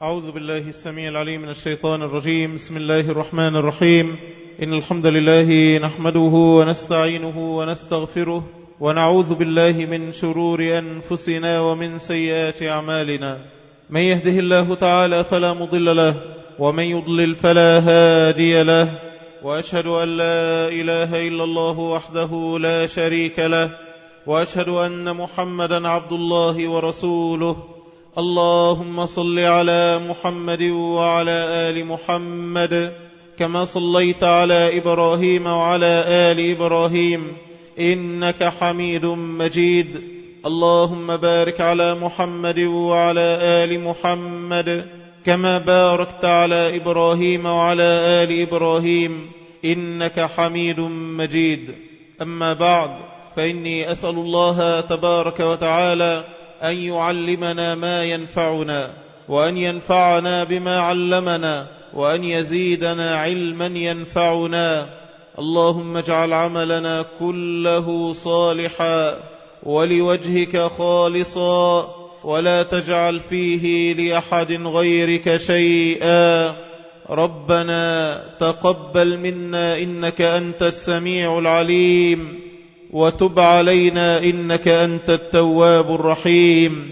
أعوذ بالله السميع العليم من الشيطان الرجيم. بسم الله الرحمن الرحيم. إن الحمد لله نحمده ونستعينه ونستغفره ونعوذ بالله من شرور أنفسنا ومن سيئات أعمالنا. من يهده الله تعالى فلا مضل له ومن يضلل فلا هادي له، وأشهد أن لا إله إلا الله وحده لا شريك له، وأشهد أن محمدا عبد الله ورسوله. اللهم صل على محمد وعلى آل محمد كما صليت على إبراهيم وعلى آل إبراهيم إنك حميد مجيد. اللهم بارك على محمد وعلى آل محمد كما باركت على إبراهيم وعلى آل إبراهيم إنك حميد مجيد. أما بعد، فإني أسأل الله تبارك وتعالى أن يعلمنا ما ينفعنا، وأن ينفعنا بما علمنا، وأن يزيدنا علما ينفعنا. اللهم اجعل عملنا كله صالحا ولوجهك خالصا، ولا تجعل فيه لأحد غيرك شيئا. ربنا تقبل منا إنك أنت السميع العليم، وتب علينا إنك أنت التواب الرحيم.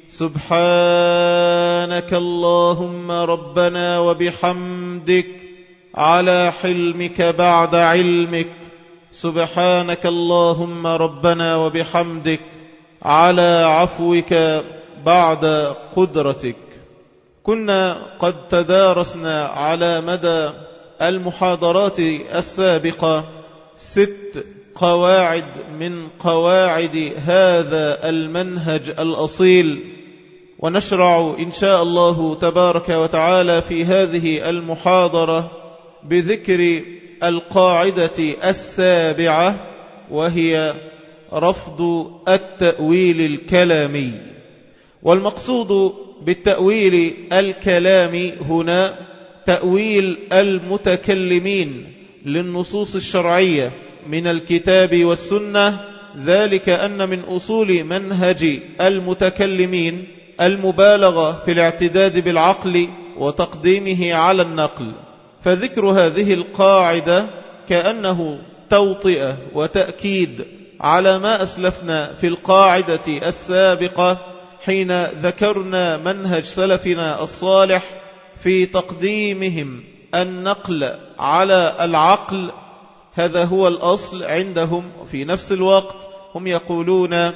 سبحانك اللهم ربنا وبحمدك على حلمك بعد علمك. سبحانك اللهم ربنا وبحمدك على عفوك بعد قدرتك. كنا قد تدارسنا على مدى المحاضرات السابقة 6 قواعد من قواعد هذا المنهج الأصيل، ونشرع إن شاء الله تبارك وتعالى في هذه المحاضرة بذكر القاعدة 7، وهي رفض التأويل الكلامي. والمقصود بالتأويل الكلامي هنا تأويل المتكلمين للنصوص الشرعية من الكتاب والسنة، ذلك أن من أصول منهج المتكلمين المبالغة في الاعتداد بالعقل وتقديمه على النقل. فذكر هذه القاعدة كأنه توطئة وتأكيد على ما أسلفنا في القاعدة السابقة، حين ذكرنا منهج سلفنا الصالح في تقديمهم النقل على العقل. هذا هو الأصل عندهم. في نفس الوقت هم يقولون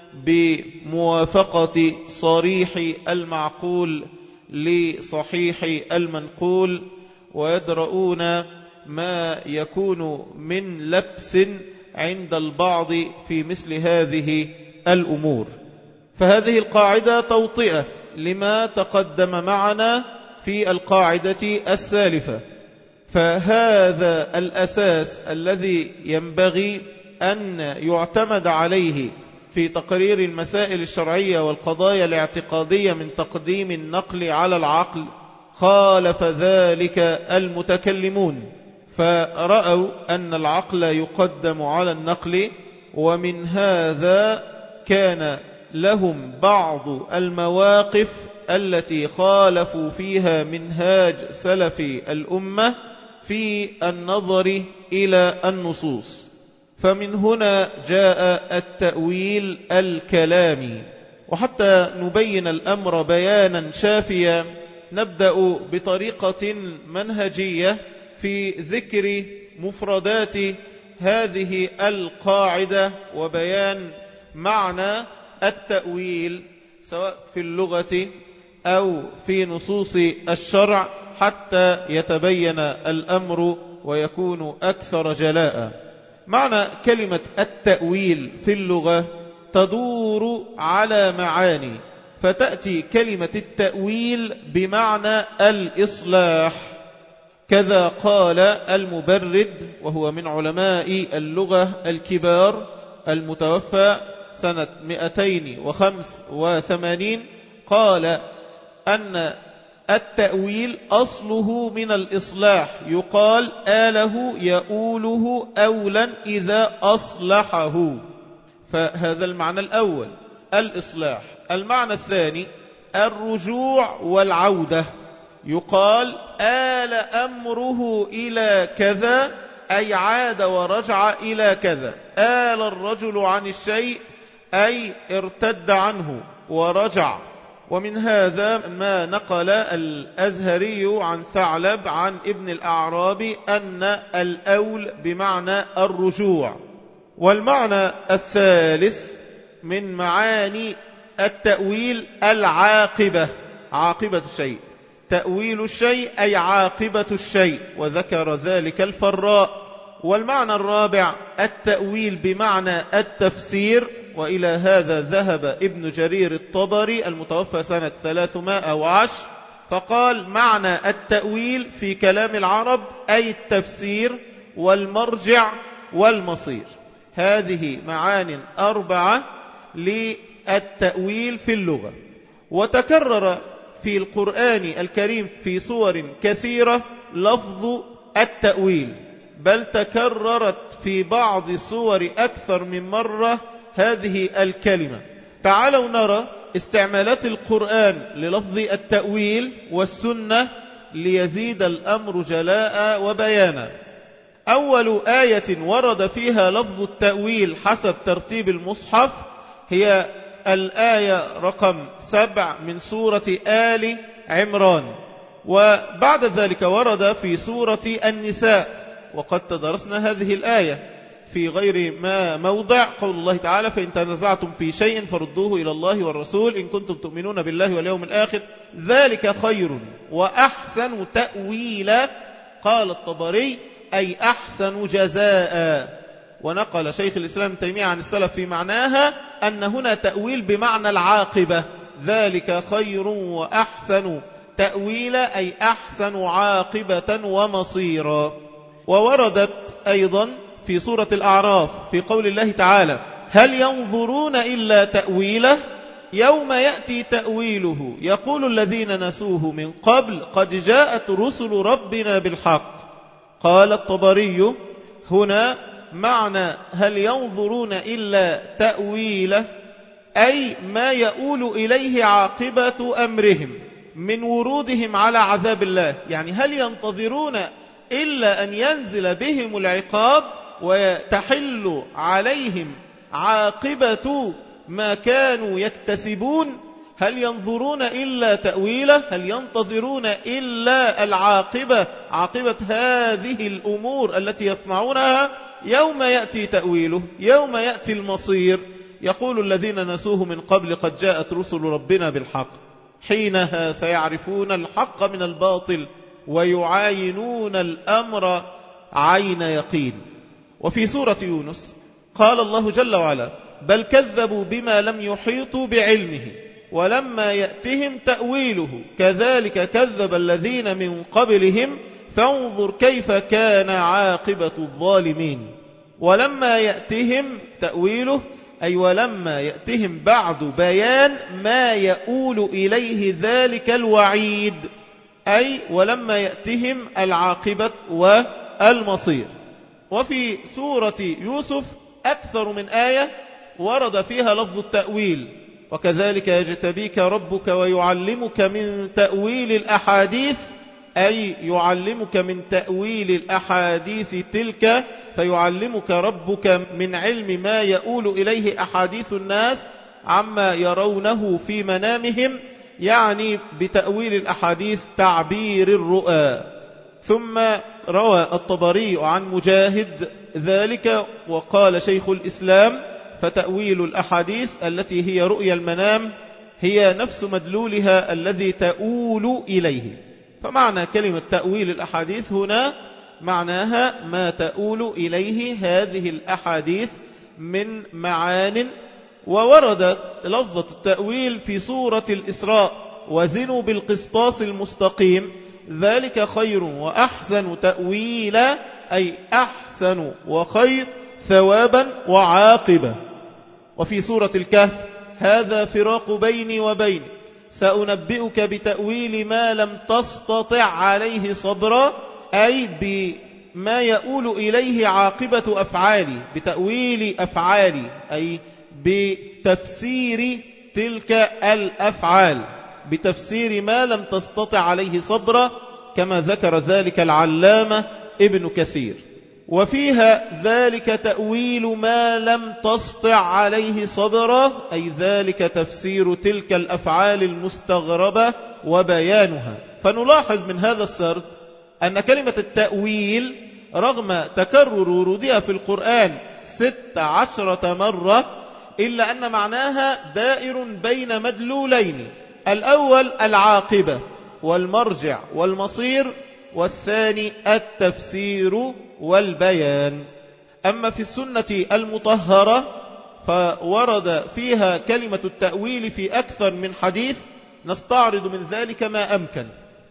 بموافقة صريح المعقول لصحيح المنقول، ويدرؤون ما يكون من لبس عند البعض في مثل هذه الأمور. فهذه القاعدة توطئة لما تقدم معنا في القاعدة السالفة. فهذا الأساس الذي ينبغي أن يعتمد عليه في تقرير المسائل الشرعية والقضايا الاعتقادية من تقديم النقل على العقل، خالف ذلك المتكلمون، فرأوا أن العقل يقدم على النقل. ومن هذا كان لهم بعض المواقف التي خالفوا فيها منهاج سلف الأمة في النظر إلى النصوص. فمن هنا جاء التأويل الكلامي. وحتى نبين الأمر بيانا شافيا، نبدأ بطريقة منهجية في ذكر مفردات هذه القاعدة وبيان معنى التأويل سواء في اللغة أو في نصوص الشرع، حتى يتبين الأمر ويكون أكثر جلاء. معنى كلمة التأويل في اللغة تدور على معاني، فتأتي كلمة التأويل بمعنى الإصلاح. كذا قال المبرد، وهو من علماء اللغة الكبار المتوفى سنة 285، قال أن التأويل أصله من الإصلاح، يقال آله يؤوله أولا إذا أصلحه. فهذا المعنى الأول الإصلاح. المعنى الثاني الرجوع والعودة. يقال آل أمره إلى كذا، أي عاد ورجع إلى كذا. آل الرجل عن الشيء أي ارتد عنه ورجع. ومن هذا ما نقل الأزهري عن ثعلب عن ابن الأعرابي أن الأول بمعنى الرجوع. والمعنى الثالث من معاني التأويل العاقبة، عاقبة الشيء، تأويل الشيء أي عاقبة الشيء، وذكر ذلك الفراء. والمعنى الرابع التأويل بمعنى التفسير، وإلى هذا ذهب ابن جرير الطبري المتوفى سنة 310، فقال معنى التأويل في كلام العرب أي التفسير والمرجع والمصير. هذه معان 4 للتأويل في اللغة. وتكرر في القرآن الكريم في صور كثيرة لفظ التأويل، بل تكررت في بعض الصور أكثر من مرة هذه الكلمة. تعالوا نرى استعمالات القرآن للفظ التأويل والسنة ليزيد الأمر جلاء وبيانا. أول آية ورد فيها لفظ التأويل حسب ترتيب المصحف هي الآية رقم 7 من سورة آل عمران، وبعد ذلك ورد في سورة النساء، وقد تدرسنا هذه الآية في غير ما موضع. قول الله تعالى: فإن تنازعتم في شيء فردوه إلى الله والرسول إن كنتم تؤمنون بالله واليوم الآخر ذلك خير وأحسن تأويلا. قال الطبري: أي أحسن جزاء. ونقل شيخ الإسلام ابن تيمية عن السلف في معناها أن هنا تأويل بمعنى العاقبة، ذلك خير وأحسن تأويلا أي أحسن عاقبة ومصيرا. ووردت أيضا في سورة الأعراف في قول الله تعالى: هل ينظرون إلا تأويله يوم يأتي تأويله يقول الذين نسوه من قبل قد جاءت رسل ربنا بالحق. قال الطبري: هنا معنى هل ينظرون إلا تأويله أي ما يؤول إليه عاقبة أمرهم من ورودهم على عذاب الله، يعني هل ينتظرون إلا أن ينزل بهم العقاب وتحل عليهم عاقبة ما كانوا يكتسبون؟ هل ينظرون إلا تأويله؟ هل ينتظرون إلا العاقبة، عاقبة هذه الأمور التي يصنعونها؟ يوم يأتي تأويله، يوم يأتي المصير، يقول الذين نسوه من قبل قد جاءت رسل ربنا بالحق، حينها سيعرفون الحق من الباطل ويعاينون الأمر عين يقين. وفي سورة يونس قال الله جل وعلا: بل كذبوا بما لم يحيطوا بعلمه ولما يأتهم تأويله كذلك كذب الذين من قبلهم فانظر كيف كان عاقبة الظالمين. ولما يأتهم تأويله أي ولما يأتهم بعد بيان ما يؤول إليه ذلك الوعيد، أي ولما يأتهم العاقبة والمصير. وفي سورة يوسف أكثر من آية ورد فيها لفظ التأويل: وكذلك يجتبيك ربك ويعلمك من تأويل الأحاديث، أي يعلمك من تأويل الأحاديث تلك، فيعلمك ربك من علم ما يؤول إليه أحاديث الناس عما يرونه في منامهم، يعني بتأويل الأحاديث تعبير الرؤى. ثم روى الطبري عن مجاهد ذلك وقال شيخ الإسلام: فتأويل الأحاديث التي هي رؤيا المنام هي نفس مدلولها الذي تؤول إليه. فمعنى كلمة تأويل الأحاديث هنا معناها ما تؤول إليه هذه الأحاديث من معان. وورد لفظة التأويل في سورة الإسراء: وزنوا بالقسطاس المستقيم ذلك خير وأحسن تأويلا، أي أحسن وخير ثوابا وعاقبة. وفي سورة الكهف: هذا فراق بيني وبينك سأنبئك بتأويل ما لم تستطع عليه صبرا، أي بما يؤول إليه عاقبة أفعالي، بتأويل أفعالي، أي بتفسير تلك الأفعال. بتفسير ما لم تستطع عليه صبرا، كما ذكر ذلك العلامة ابن كثير. وفيها ذلك تأويل ما لم تستطع عليه صبرا، أي ذلك تفسير تلك الأفعال المستغربة وبيانها. فنلاحظ من هذا السرد أن كلمة التأويل رغم تكرر ورودها في القرآن 16 مرة، إلا أن معناها دائر بين مدلولين: الأول العاقبة والمرجع والمصير، والثاني التفسير والبيان. أما في السنة المطهرة فورد فيها كلمة التأويل في أكثر من حديث، نستعرض من ذلك ما أمكن.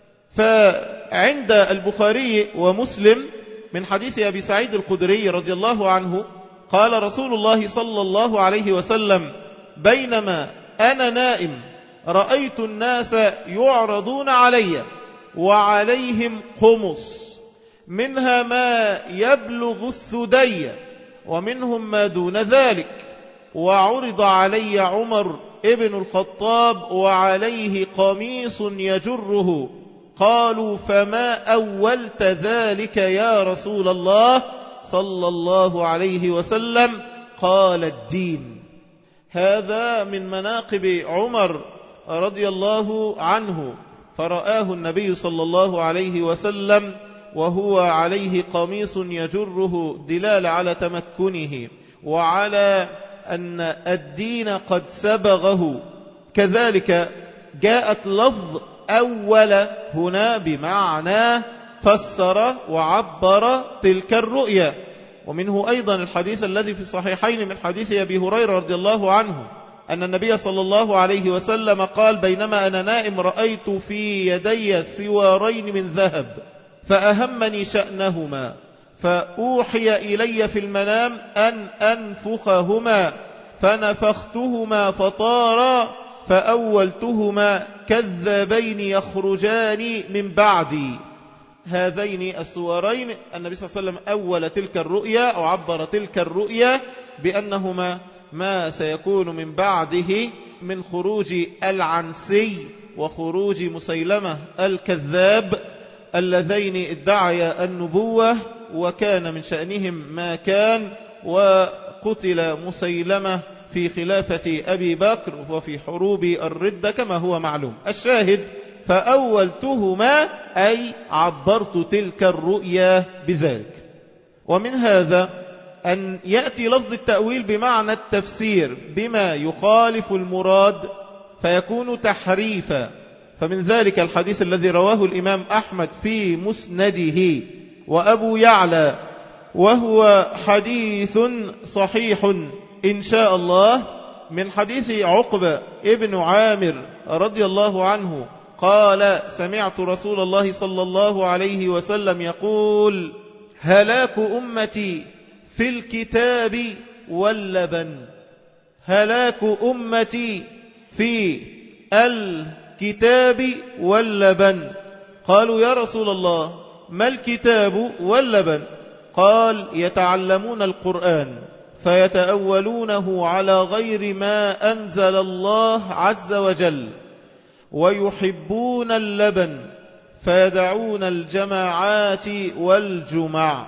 فعند البخاري ومسلم من حديث أبي سعيد الخدري رضي الله عنه قال رسول الله صلى الله عليه وسلم: بينما أنا نائم رأيت الناس يعرضون علي وعليهم خمص، منها ما يبلغ الثدي ومنهم ما دون ذلك، وعرض علي عمر ابن الخطاب وعليه قميص يجره، قالوا: فما أولت ذلك يا رسول الله صلى الله عليه وسلم؟ قال: الدين. هذا من مناقب عمر رضي الله عنه، فرآه النبي صلى الله عليه وسلم وهو عليه قميص يجره، دلالة على تمكنه وعلى أن الدين قد سبغه. كذلك جاءت لفظ أول هنا بمعنى فسر وعبر تلك الرؤيا. ومنه أيضا الحديث الذي في الصحيحين من حديث أبي هريرة رضي الله عنه أن النبي صلى الله عليه وسلم قال: بينما أنا نائم رأيت في يدي سوارين من ذهب فأهمني شأنهما، فأوحي إلي في المنام أن أنفخهما، فنفختهما فطارا، فأولتهما كذابين يخرجان من بعدي. هذين السوارين النبي صلى الله عليه وسلم أول تلك الرؤيا أو عبر تلك الرؤيا بأنهما ما سيكون من بعده من خروج العنسي وخروج مسيلمة الكذاب، اللذين ادعيا النبوة وكان من شأنهم ما كان، وقتل مسيلمة في خلافة أبي بكر وفي حروب الردة كما هو معلوم. الشاهد: فأولتهما أي عبرت تلك الرؤيا بذلك. ومن هذا أن يأتي لفظ التأويل بمعنى التفسير بما يخالف المراد فيكون تحريفا. فمن ذلك الحديث الذي رواه الإمام أحمد في مسنده وأبو يعلى، وهو حديث صحيح إن شاء الله، من حديث عقبة ابن عامر رضي الله عنه قال: سمعت رسول الله صلى الله عليه وسلم يقول: هلاك أمتي في الكتاب واللبن. هلاك أمتي في الكتاب واللبن. قالوا: يا رسول الله ما الكتاب واللبن؟ قال: يتعلمون القرآن فيتأولونه على غير ما أنزل الله عز وجل، ويحبون اللبن فيدعون الجماعات والجمع،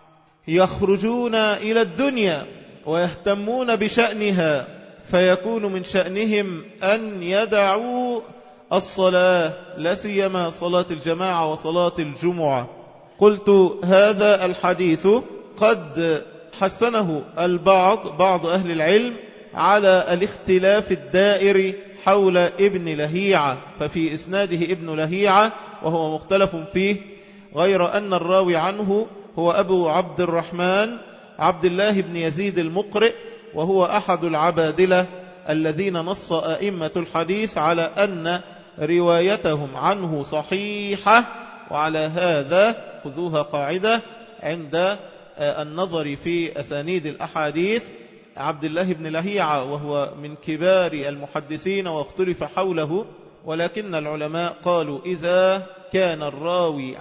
يخرجون إلى الدنيا ويهتمون بشأنها، فيكون من شأنهم أن يدعوا الصلاة، لا سيما صلاة الجماعة وصلاة الجمعة. قلت: هذا الحديث قد حسنه بعض أهل العلم على الاختلاف الدائر حول ابن لهيعة، ففي إسناده ابن لهيعة وهو مختلف فيه، غير أن الراوي عنه هو أبو عبد الرحمن عبد الله بن يزيد المقرئ، وهو أحد العبادلة الذين نص أئمة الحديث على أن روايتهم عنه صحيحة. وعلى هذا خذوها قاعدة عند النظر في أسانيد الأحاديث: عبد الله بن لهيعة وهو من كبار المحدثين واختلف حوله، ولكن العلماء قالوا إذا كان الراوي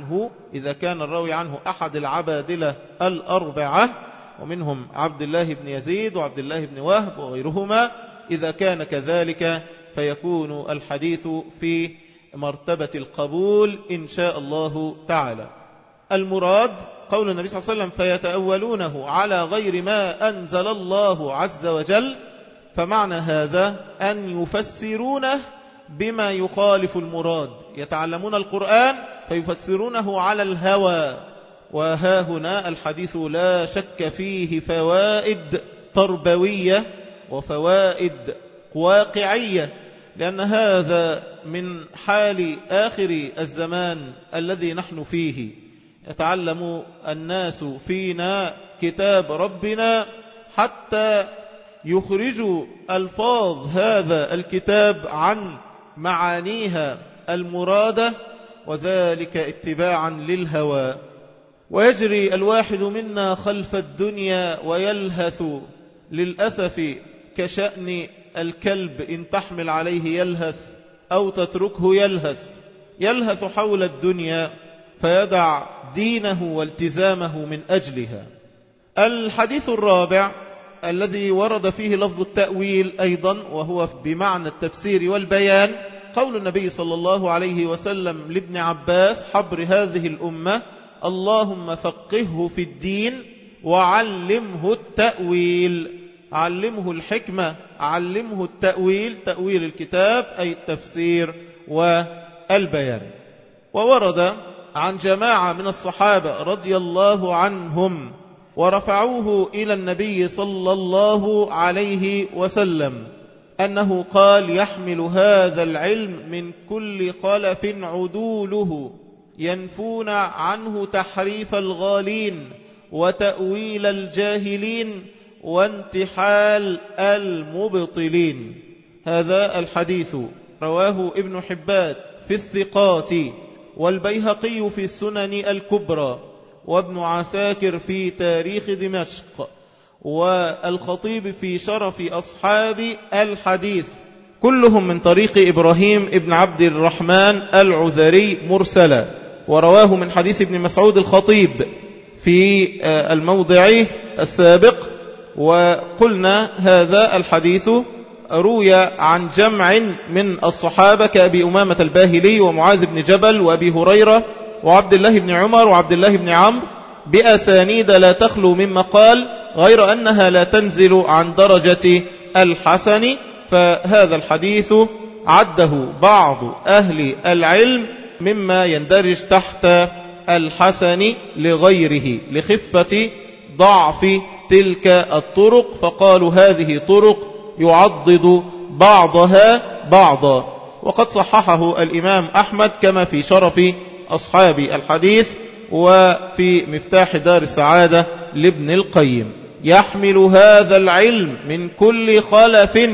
عنه أحد العبادلة الأربعة، ومنهم عبد الله بن يزيد وعبد الله بن وهب وغيرهما، إذا كان كذلك فيكون الحديث في مرتبة القبول إن شاء الله تعالى. المراد قول النبي صلى الله عليه وسلم فيتأولونه على غير ما أنزل الله عز وجل، فمعنى هذا أن يفسرونه بما يخالف المراد، يتعلمون القرآن فيفسرونه على الهوى. وها هنا الحديث لا شك فيه فوائد تربوية وفوائد واقعية، لأن هذا من حال آخر الزمان الذي نحن فيه. يتعلم الناس فينا كتاب ربنا حتى يخرجوا ألفاظ هذا الكتاب عن معانيها المرادة، وذلك اتباعا للهوى. ويجري الواحد منا خلف الدنيا ويلهث للأسف كشأن الكلب، إن تحمل عليه يلهث أو تتركه يلهث حول الدنيا فيدع دينه والتزامه من أجلها. الحديث الرابع الذي ورد فيه لفظ التأويل أيضا، وهو بمعنى التفسير والبيان، قول النبي صلى الله عليه وسلم لابن عباس حبر هذه الأمة: اللهم فقهه في الدين وعلمه التأويل. علمه الحكمة، علمه التأويل، تأويل الكتاب أي التفسير والبيان. وورد عن جماعة من الصحابة رضي الله عنهم ورفعوه إلى النبي صلى الله عليه وسلم أنه قال: يحمل هذا العلم من كل خلف عدوله ينفون عنه تحريف الغالين وتأويل الجاهلين وانتحال المبطلين. هذا الحديث رواه ابن حبان في الثقات، والبيهقي في السنن الكبرى، وابن عساكر في تاريخ دمشق، والخطيب في شرف أصحاب الحديث، كلهم من طريق إبراهيم ابن عبد الرحمن العذري مرسلا. ورواه من حديث ابن مسعود الخطيب في الموضع السابق. وقلنا هذا الحديث روي عن جمع من الصحابة كأبي أمامة الباهلي ومعاذ بن جبل وأبي هريرة وعبد الله بن عمر وعبد الله بن عمرو بأسانيد لا تخلو من مقال، غير أنها لا تنزل عن درجة الحسن. فهذا الحديث عده بعض أهل العلم مما يندرج تحت الحسن لغيره لخفة ضعف تلك الطرق، فقالوا هذه طرق يعضد بعضها بعضا. وقد صححه الإمام أحمد كما في شرف أصحاب الحديث وفي مفتاح دار السعادة لابن القيم. يحمل هذا العلم من كل خلف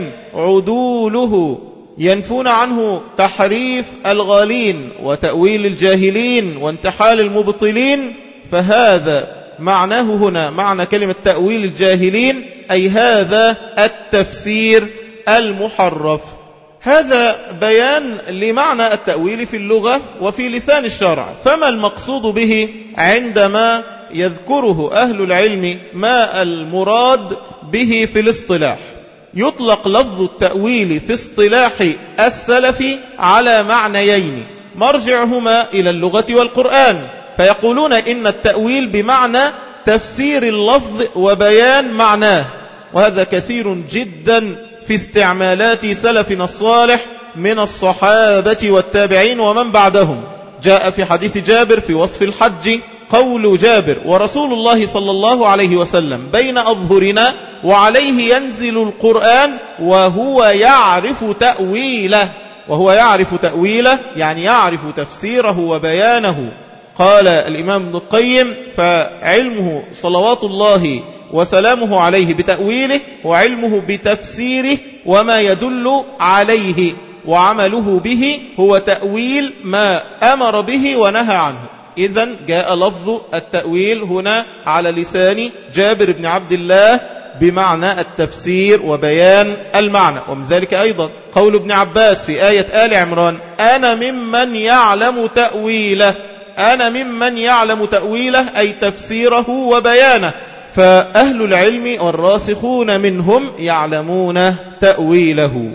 عدوله ينفون عنه تحريف الغالين وتأويل الجاهلين وانتحال المبطلين. فهذا معناه هنا معنى كلمة تأويل الجاهلين، أي هذا التفسير المحرف. هذا بيان لمعنى التأويل في اللغة وفي لسان الشرع. فما المقصود به عندما يذكره أهل العلم؟ ما المراد به في الاصطلاح؟ يطلق لفظ التأويل في اصطلاح السلف على معنيين مرجعهما إلى اللغة والقرآن، فيقولون إن التأويل بمعنى تفسير اللفظ وبيان معناه، وهذا كثير جدا في استعمالات سلفنا الصالح من الصحابة والتابعين ومن بعدهم. جاء في حديث جابر في وصف الحج قول جابر: ورسول الله صلى الله عليه وسلم بين أظهرنا وعليه ينزل القرآن وهو يعرف تأويله. وهو يعرف تأويله يعني يعرف تفسيره وبيانه. قال الإمام ابن القيم: فعلمه صلوات الله وسلامه عليه بتأويله وعلمه بتفسيره وما يدل عليه، وعمله به هو تأويل ما أمر به ونهى عنه. إذن جاء لفظ التأويل هنا على لسان جابر بن عبد الله بمعنى التفسير وبيان المعنى. ومن ذلك أيضا قول ابن عباس في آية آل عمران: أنا ممن يعلم تأويله. أنا ممن يعلم تأويله أي تفسيره وبيانه. فأهل العلم والراسخون منهم يعلمون تأويله.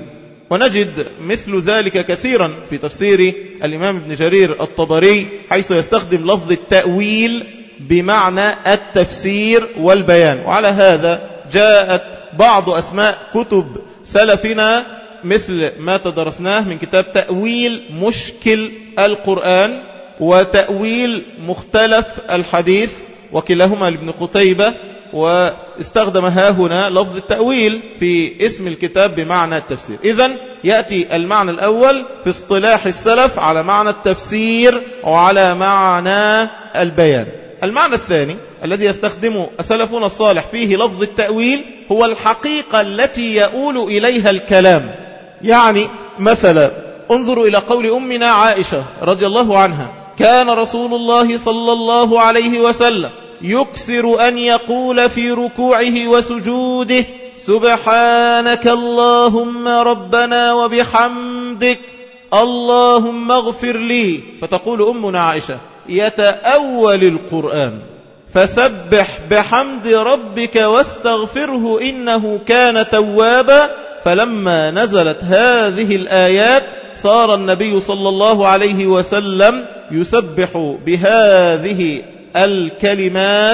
ونجد مثل ذلك كثيرا في تفسير الإمام ابن جرير الطبري، حيث يستخدم لفظ التأويل بمعنى التفسير والبيان. وعلى هذا جاءت بعض أسماء كتب سلفنا مثل ما تدرسناه من كتاب تأويل مشكل القرآن وتأويل مختلف الحديث، وكلاهما لابن قتيبة، واستخدم هنا لفظ التأويل في اسم الكتاب بمعنى التفسير. إذن يأتي المعنى الأول في اصطلاح السلف على معنى التفسير وعلى معنى البيان. المعنى الثاني الذي يستخدمه سلفنا الصالح فيه لفظ التأويل هو الحقيقة التي يؤول إليها الكلام. يعني مثلا انظروا إلى قول أمنا عائشة رضي الله عنها: كان رسول الله صلى الله عليه وسلم يكثر أن يقول في ركوعه وسجوده: سبحانك اللهم ربنا وبحمدك اللهم اغفر لي. فتقول أمنا عائشة: يتأول القرآن، فسبح بحمد ربك واستغفره إنه كان توابا. فلما نزلت هذه الآيات صار النبي صلى الله عليه وسلم يسبح بهذه الكلمات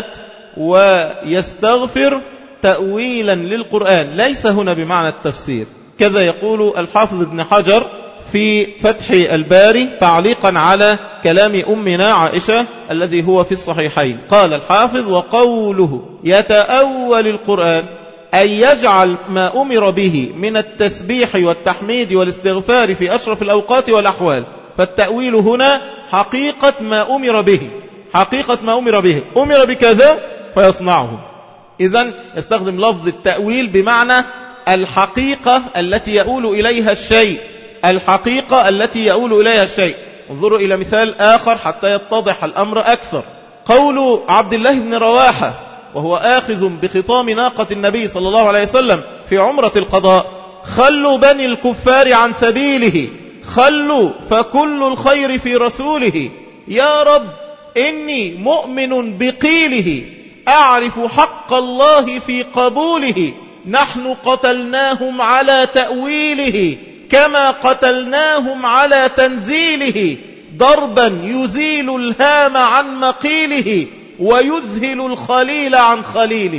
ويستغفر تأويلا للقرآن، ليس هنا بمعنى التفسير. كذا يقول الحافظ ابن حجر في فتح الباري تعليقا على كلام أمنا عائشة الذي هو في الصحيحين. قال الحافظ: وقوله يتأول القرآن أي يجعل ما أمر به من التسبيح والتحميد والاستغفار في أشرف الأوقات والأحوال. فالتأويل هنا حقيقة ما أمر به، حقيقة ما أمر به، أمر بكذا فيصنعه. إذن يستخدم لفظ التأويل بمعنى الحقيقة التي يؤول إليها الشيء، الحقيقة التي يؤول إليها الشيء. انظروا إلى مثال آخر حتى يتضح الأمر أكثر. قول عبد الله بن رواحة وهو آخذ بخطام ناقة النبي صلى الله عليه وسلم في عمرة القضاء: خلوا بني الكفار عن سبيله، خلوا فكل الخير في رسوله. يا رب إني مؤمن بقيله، أعرف حق الله في قبوله. نحن قتلناهم على تأويله كما قتلناهم على تنزيله، ضربا يزيل الهام عن مقيله ويذهل الخليل عن خليله.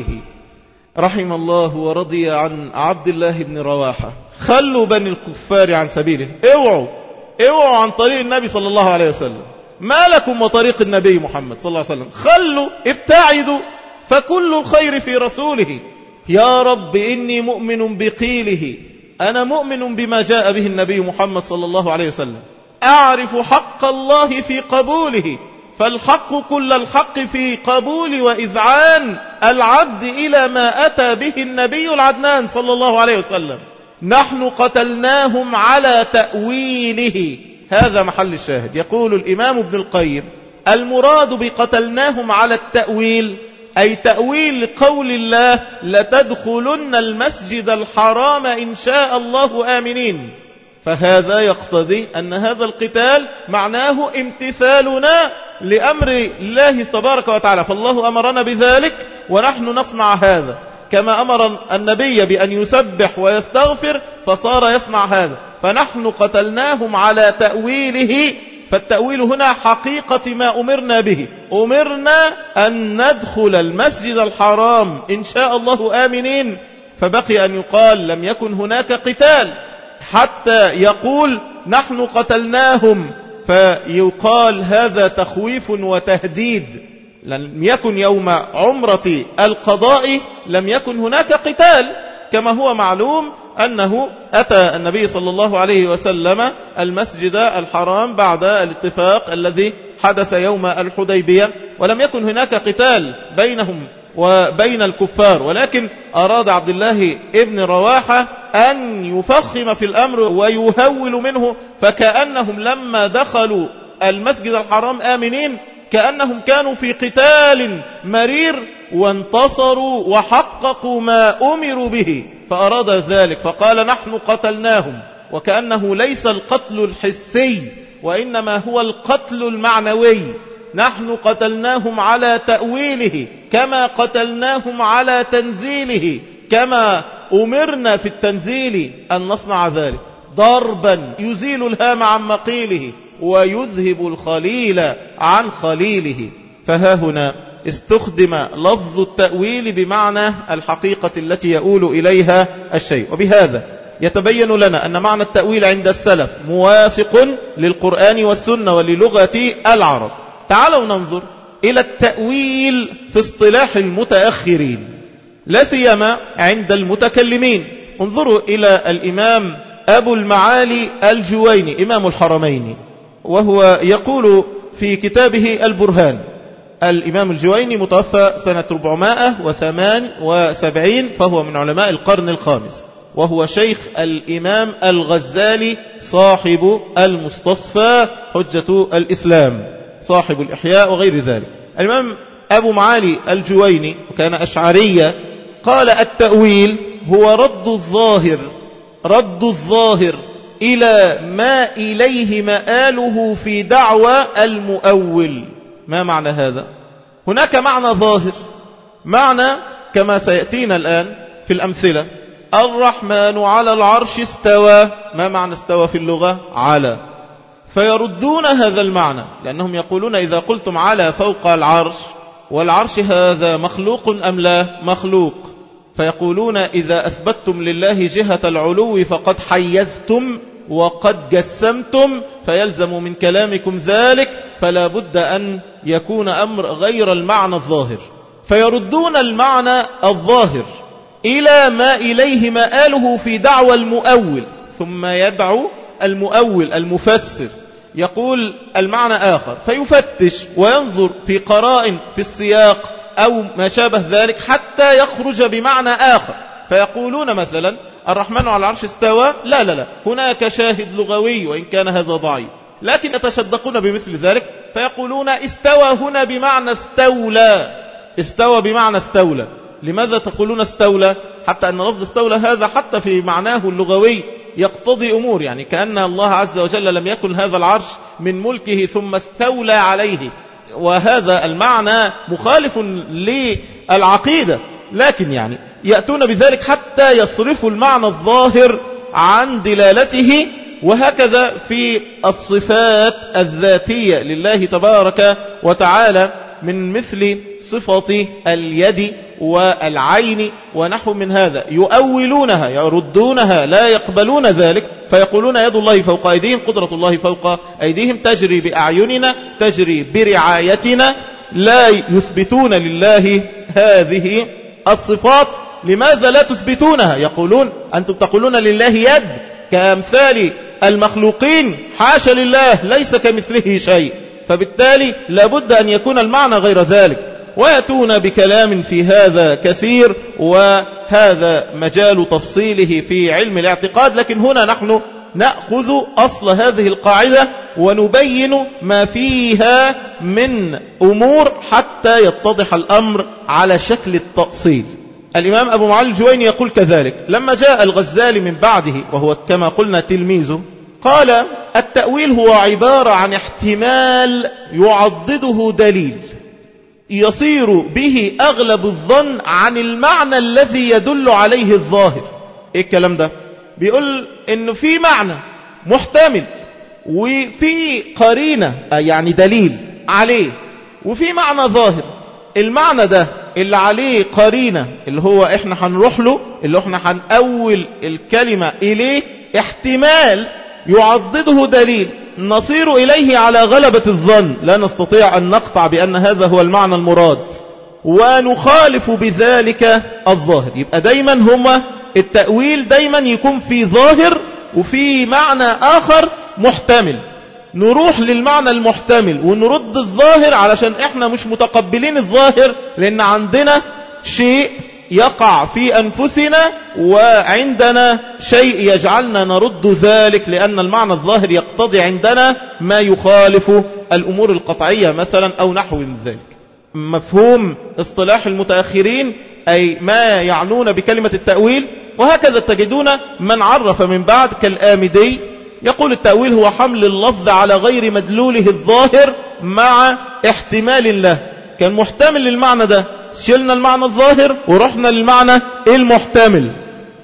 رحم الله ورضي عن عبد الله بن رواحة. خلوا بني الكفار عن سبيله، اوعوا عن طريق النبي صلى الله عليه وسلم، ما لكم وطريق النبي محمد صلى الله عليه وسلم، خلوا ابتعدوا فكل الخير في رسوله. يا رب إني مؤمن بقيله، أنا مؤمن بما جاء به النبي محمد صلى الله عليه وسلم، أعرف حق الله في قبوله، فالحق كل الحق في قبول وإذعان العبد إلى ما أتى به النبي العدنان صلى الله عليه وسلم. نحن قتلناهم على تأويله، هذا محل الشاهد. يقول الإمام ابن القيم: المراد بقتلناهم على التأويل أي تأويل قول الله: لتدخلن المسجد الحرام إن شاء الله آمنين. فهذا يقتضي أن هذا القتال معناه امتثالنا لأمر الله تبارك وتعالى، فالله أمرنا بذلك ونحن نصنع هذا، كما أمر النبي بأن يسبح ويستغفر فصار يصنع هذا. فنحن قتلناهم على تأويله، فالتأويل هنا حقيقة ما أمرنا به. أمرنا أن ندخل المسجد الحرام إن شاء الله آمنين، فبقي أن يقال لم يكن هناك قتال حتى يقول نحن قتلناهم، فيقال هذا تخويف وتهديد. لم يكن يوم عمرة القضاء لم يكن هناك قتال، كما هو معلوم أنه أتى النبي صلى الله عليه وسلم المسجد الحرام بعد الاتفاق الذي حدث يوم الحديبية، ولم يكن هناك قتال بينهم وبين الكفار، ولكن أراد عبد الله ابن رواحة أن يفخم في الأمر ويهول منه، فكأنهم لما دخلوا المسجد الحرام آمنين كأنهم كانوا في قتال مرير وانتصروا وحققوا ما أمروا به، فأراد ذلك فقال نحن قتلناهم، وكأنه ليس القتل الحسي وإنما هو القتل المعنوي. نحن قتلناهم على تأويله كما قتلناهم على تنزيله، كما أمرنا في التنزيل أن نصنع ذلك. ضربا يزيل الهام عن مقيله ويذهب الخليل عن خليله. فها هنا استخدم لفظ التأويل بمعنى الحقيقة التي يؤول إليها الشيء. وبهذا يتبين لنا أن معنى التأويل عند السلف موافق للقرآن والسنة وللغة العرب. تعالوا ننظر إلى التأويل في اصطلاح المتأخرين لا سيما عند المتكلمين. انظروا إلى الإمام أبو المعالي الجويني إمام الحرمين، وهو يقول في كتابه البرهان. الإمام الجويني متوفى سنة 478، فهو من علماء القرن الخامس، وهو شيخ الإمام الغزالي صاحب المستصفى حجة الإسلام صاحب الإحياء وغير ذلك. الإمام أبو معالي الجويني وكان أشعريا قال التأويل هو رد الظاهر إلى ما إليه مآله في دعوى المؤول. ما معنى هذا؟ هناك معنى ظاهر، معنى كما سيأتينا الآن في الأمثلة. الرحمن على العرش استوى. ما معنى استوى في اللغة؟ على. فيردون هذا المعنى لأنهم يقولون إذا قلتم على فوق العرش، والعرش هذا مخلوق أم لا مخلوق، فيقولون إذا أثبتتم لله جهة العلو فقد حيزتم وقد جسمتم، فيلزم من كلامكم ذلك، فلا بد أن يكون أمر غير المعنى الظاهر. فيردون المعنى الظاهر إلى ما إليه مآله في دعوى المؤول، ثم يدعو المؤول المفسر يقول المعنى آخر، فيفتش وينظر في قرائن في السياق أو ما شابه ذلك حتى يخرج بمعنى آخر. فيقولون مثلا الرحمن على العرش استوى، لا هناك شاهد لغوي وإن كان هذا ضعيف، لكن يتصدقون بمثل ذلك فيقولون استوى هنا بمعنى استولى. استوى بمعنى استولى. لماذا تقولون استولى؟ حتى أن لفظ استولى هذا حتى في معناه اللغوي يقتضي أمور، يعني كأن الله عز وجل لم يكن هذا العرش من ملكه ثم استولى عليه، وهذا المعنى مخالف للعقيدة، لكن يعني يأتون بذلك حتى يصرفوا المعنى الظاهر عن دلالته. وهكذا في الصفات الذاتية لله تبارك وتعالى من مثل صفة اليد والعين ونحو من هذا، يؤولونها يردونها لا يقبلون ذلك، فيقولون يد الله فوق أيديهم، قدرة الله فوق أيديهم، تجري بأعيننا، تجري برعايتنا، لا يثبتون لله هذه الصفات. لماذا لا تثبتونها؟ يقولون أنتم تقولون لله يد كأمثال المخلوقين، حاشا لله ليس كمثله شيء، فبالتالي لابد أن يكون المعنى غير ذلك. ويأتون بكلام في هذا كثير، وهذا مجال تفصيله في علم الاعتقاد، لكن هنا نحن نأخذ أصل هذه القاعدة ونبين ما فيها من أمور حتى يتضح الأمر على شكل التأصيل. الإمام أبو معالي الجويني يقول كذلك لما جاء الغزالي من بعده وهو كما قلنا تلميذه، قال التأويل هو عبارة عن احتمال يعضده دليل يصير به أغلب الظن عن المعنى الذي يدل عليه الظاهر. إيه الكلام ده؟ بيقول إنه في معنى محتمل وفي قرينة يعني دليل عليه، وفي معنى ظاهر. المعنى ده اللي عليه قرينة اللي هو احنا هنروح له، اللي احنا هنأول الكلمة إليه، احتمال يعضده دليل نصير إليه على غلبة الظن، لا نستطيع أن نقطع بأن هذا هو المعنى المراد، ونخالف بذلك الظاهر. يبقى دايما هما التأويل دايما يكون في ظاهر وفي معنى آخر محتمل، نروح للمعنى المحتمل ونرد الظاهر علشان احنا مش متقبلين الظاهر، لأن عندنا شيء يقع في أنفسنا وعندنا شيء يجعلنا نرد ذلك، لأن المعنى الظاهر يقتضي عندنا ما يخالف الأمور القطعية مثلا أو نحو من ذلك. مفهوم اصطلاح المتأخرين أي ما يعنون بكلمة التأويل. وهكذا تجدون من عرف من بعد كالآمدي يقول التأويل هو حمل اللفظ على غير مدلوله الظاهر مع احتمال له. كان محتمل للمعنى ده، شلنا المعنى الظاهر ورحنا للمعنى المحتمل.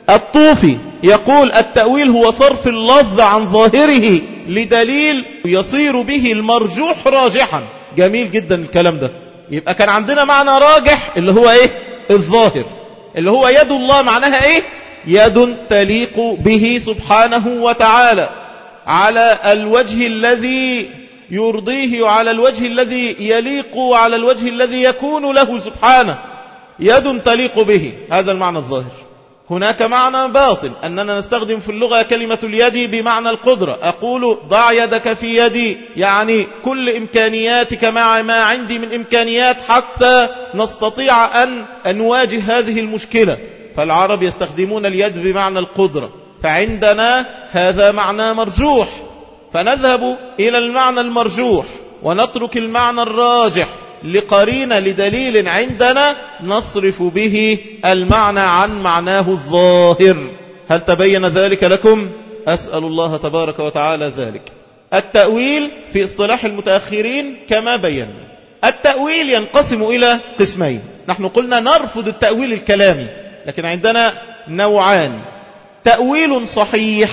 الطوفي يقول التأويل هو صرف اللفظ عن ظاهره لدليل يصير به المرجوح راجحا. جميل جدا الكلام ده. يبقى كان عندنا معنى راجح اللي هو ايه؟ الظاهر، اللي هو يد الله. معناها ايه؟ يد تليق به سبحانه وتعالى على الوجه الذي يرضيه وعلى الوجه الذي يليق وعلى الوجه الذي يكون له سبحانه. يد تليق به، هذا المعنى الظاهر. هناك معنى باطن أننا نستخدم في اللغة كلمة اليد بمعنى القدرة. أقول ضع يدك في يدي، يعني كل إمكانياتك مع ما عندي من إمكانيات حتى نستطيع أن نواجه هذه المشكلة. فالعرب يستخدمون اليد بمعنى القدرة، فعندنا هذا معنى مرجوح، فنذهب إلى المعنى المرجوح ونترك المعنى الراجح لقرينة لدليل عندنا نصرف به المعنى عن معناه الظاهر. هل تبين ذلك لكم؟ أسأل الله تبارك وتعالى ذلك. التأويل في اصطلاح المتأخرين كما بينا، التأويل ينقسم إلى قسمين. نحن قلنا نرفض التأويل الكلامي، لكن عندنا نوعان: تأويل صحيح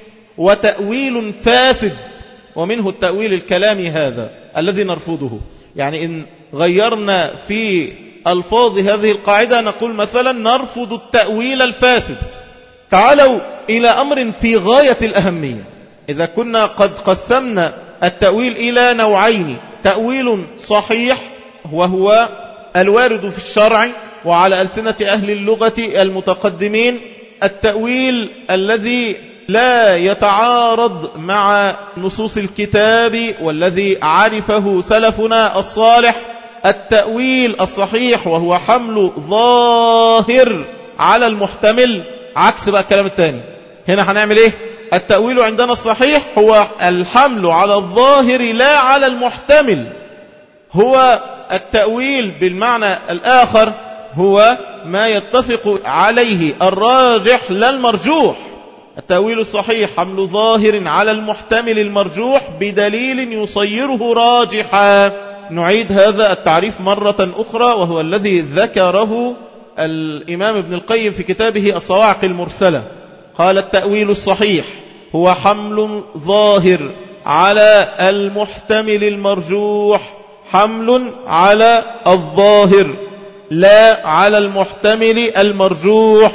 وتأويل فاسد. ومنه التأويل الكلامي هذا الذي نرفضه. يعني إن غيرنا في ألفاظ هذه القاعدة نقول مثلا نرفض التأويل الفاسد. تعالوا إلى أمر في غاية الأهمية. إذا كنا قد قسمنا التأويل إلى نوعين: تأويل صحيح وهو الوارد في الشرع وعلى ألسنة أهل اللغة المتقدمين، التأويل الذي لا يتعارض مع نصوص الكتاب والذي عرفه سلفنا الصالح. التأويل الصحيح وهو حمل ظاهر على المحتمل، عكس بقى الكلام الثاني. هنا هنعمل ايه؟ التأويل عندنا الصحيح هو الحمل على الظاهر لا على المحتمل. هو التأويل بالمعنى الآخر هو ما يتفق عليه الراجح لا المرجوح. التأويل الصحيح حمل ظاهر على المحتمل المرجوح بدليل يصيره راجحا. نعيد هذا التعريف مرة أخرى، وهو الذي ذكره الإمام ابن القيم في كتابه الصواعق المرسلة. قال التأويل الصحيح هو حمل ظاهر على المحتمل المرجوح، حمل على الظاهر لا على المحتمل المرجوح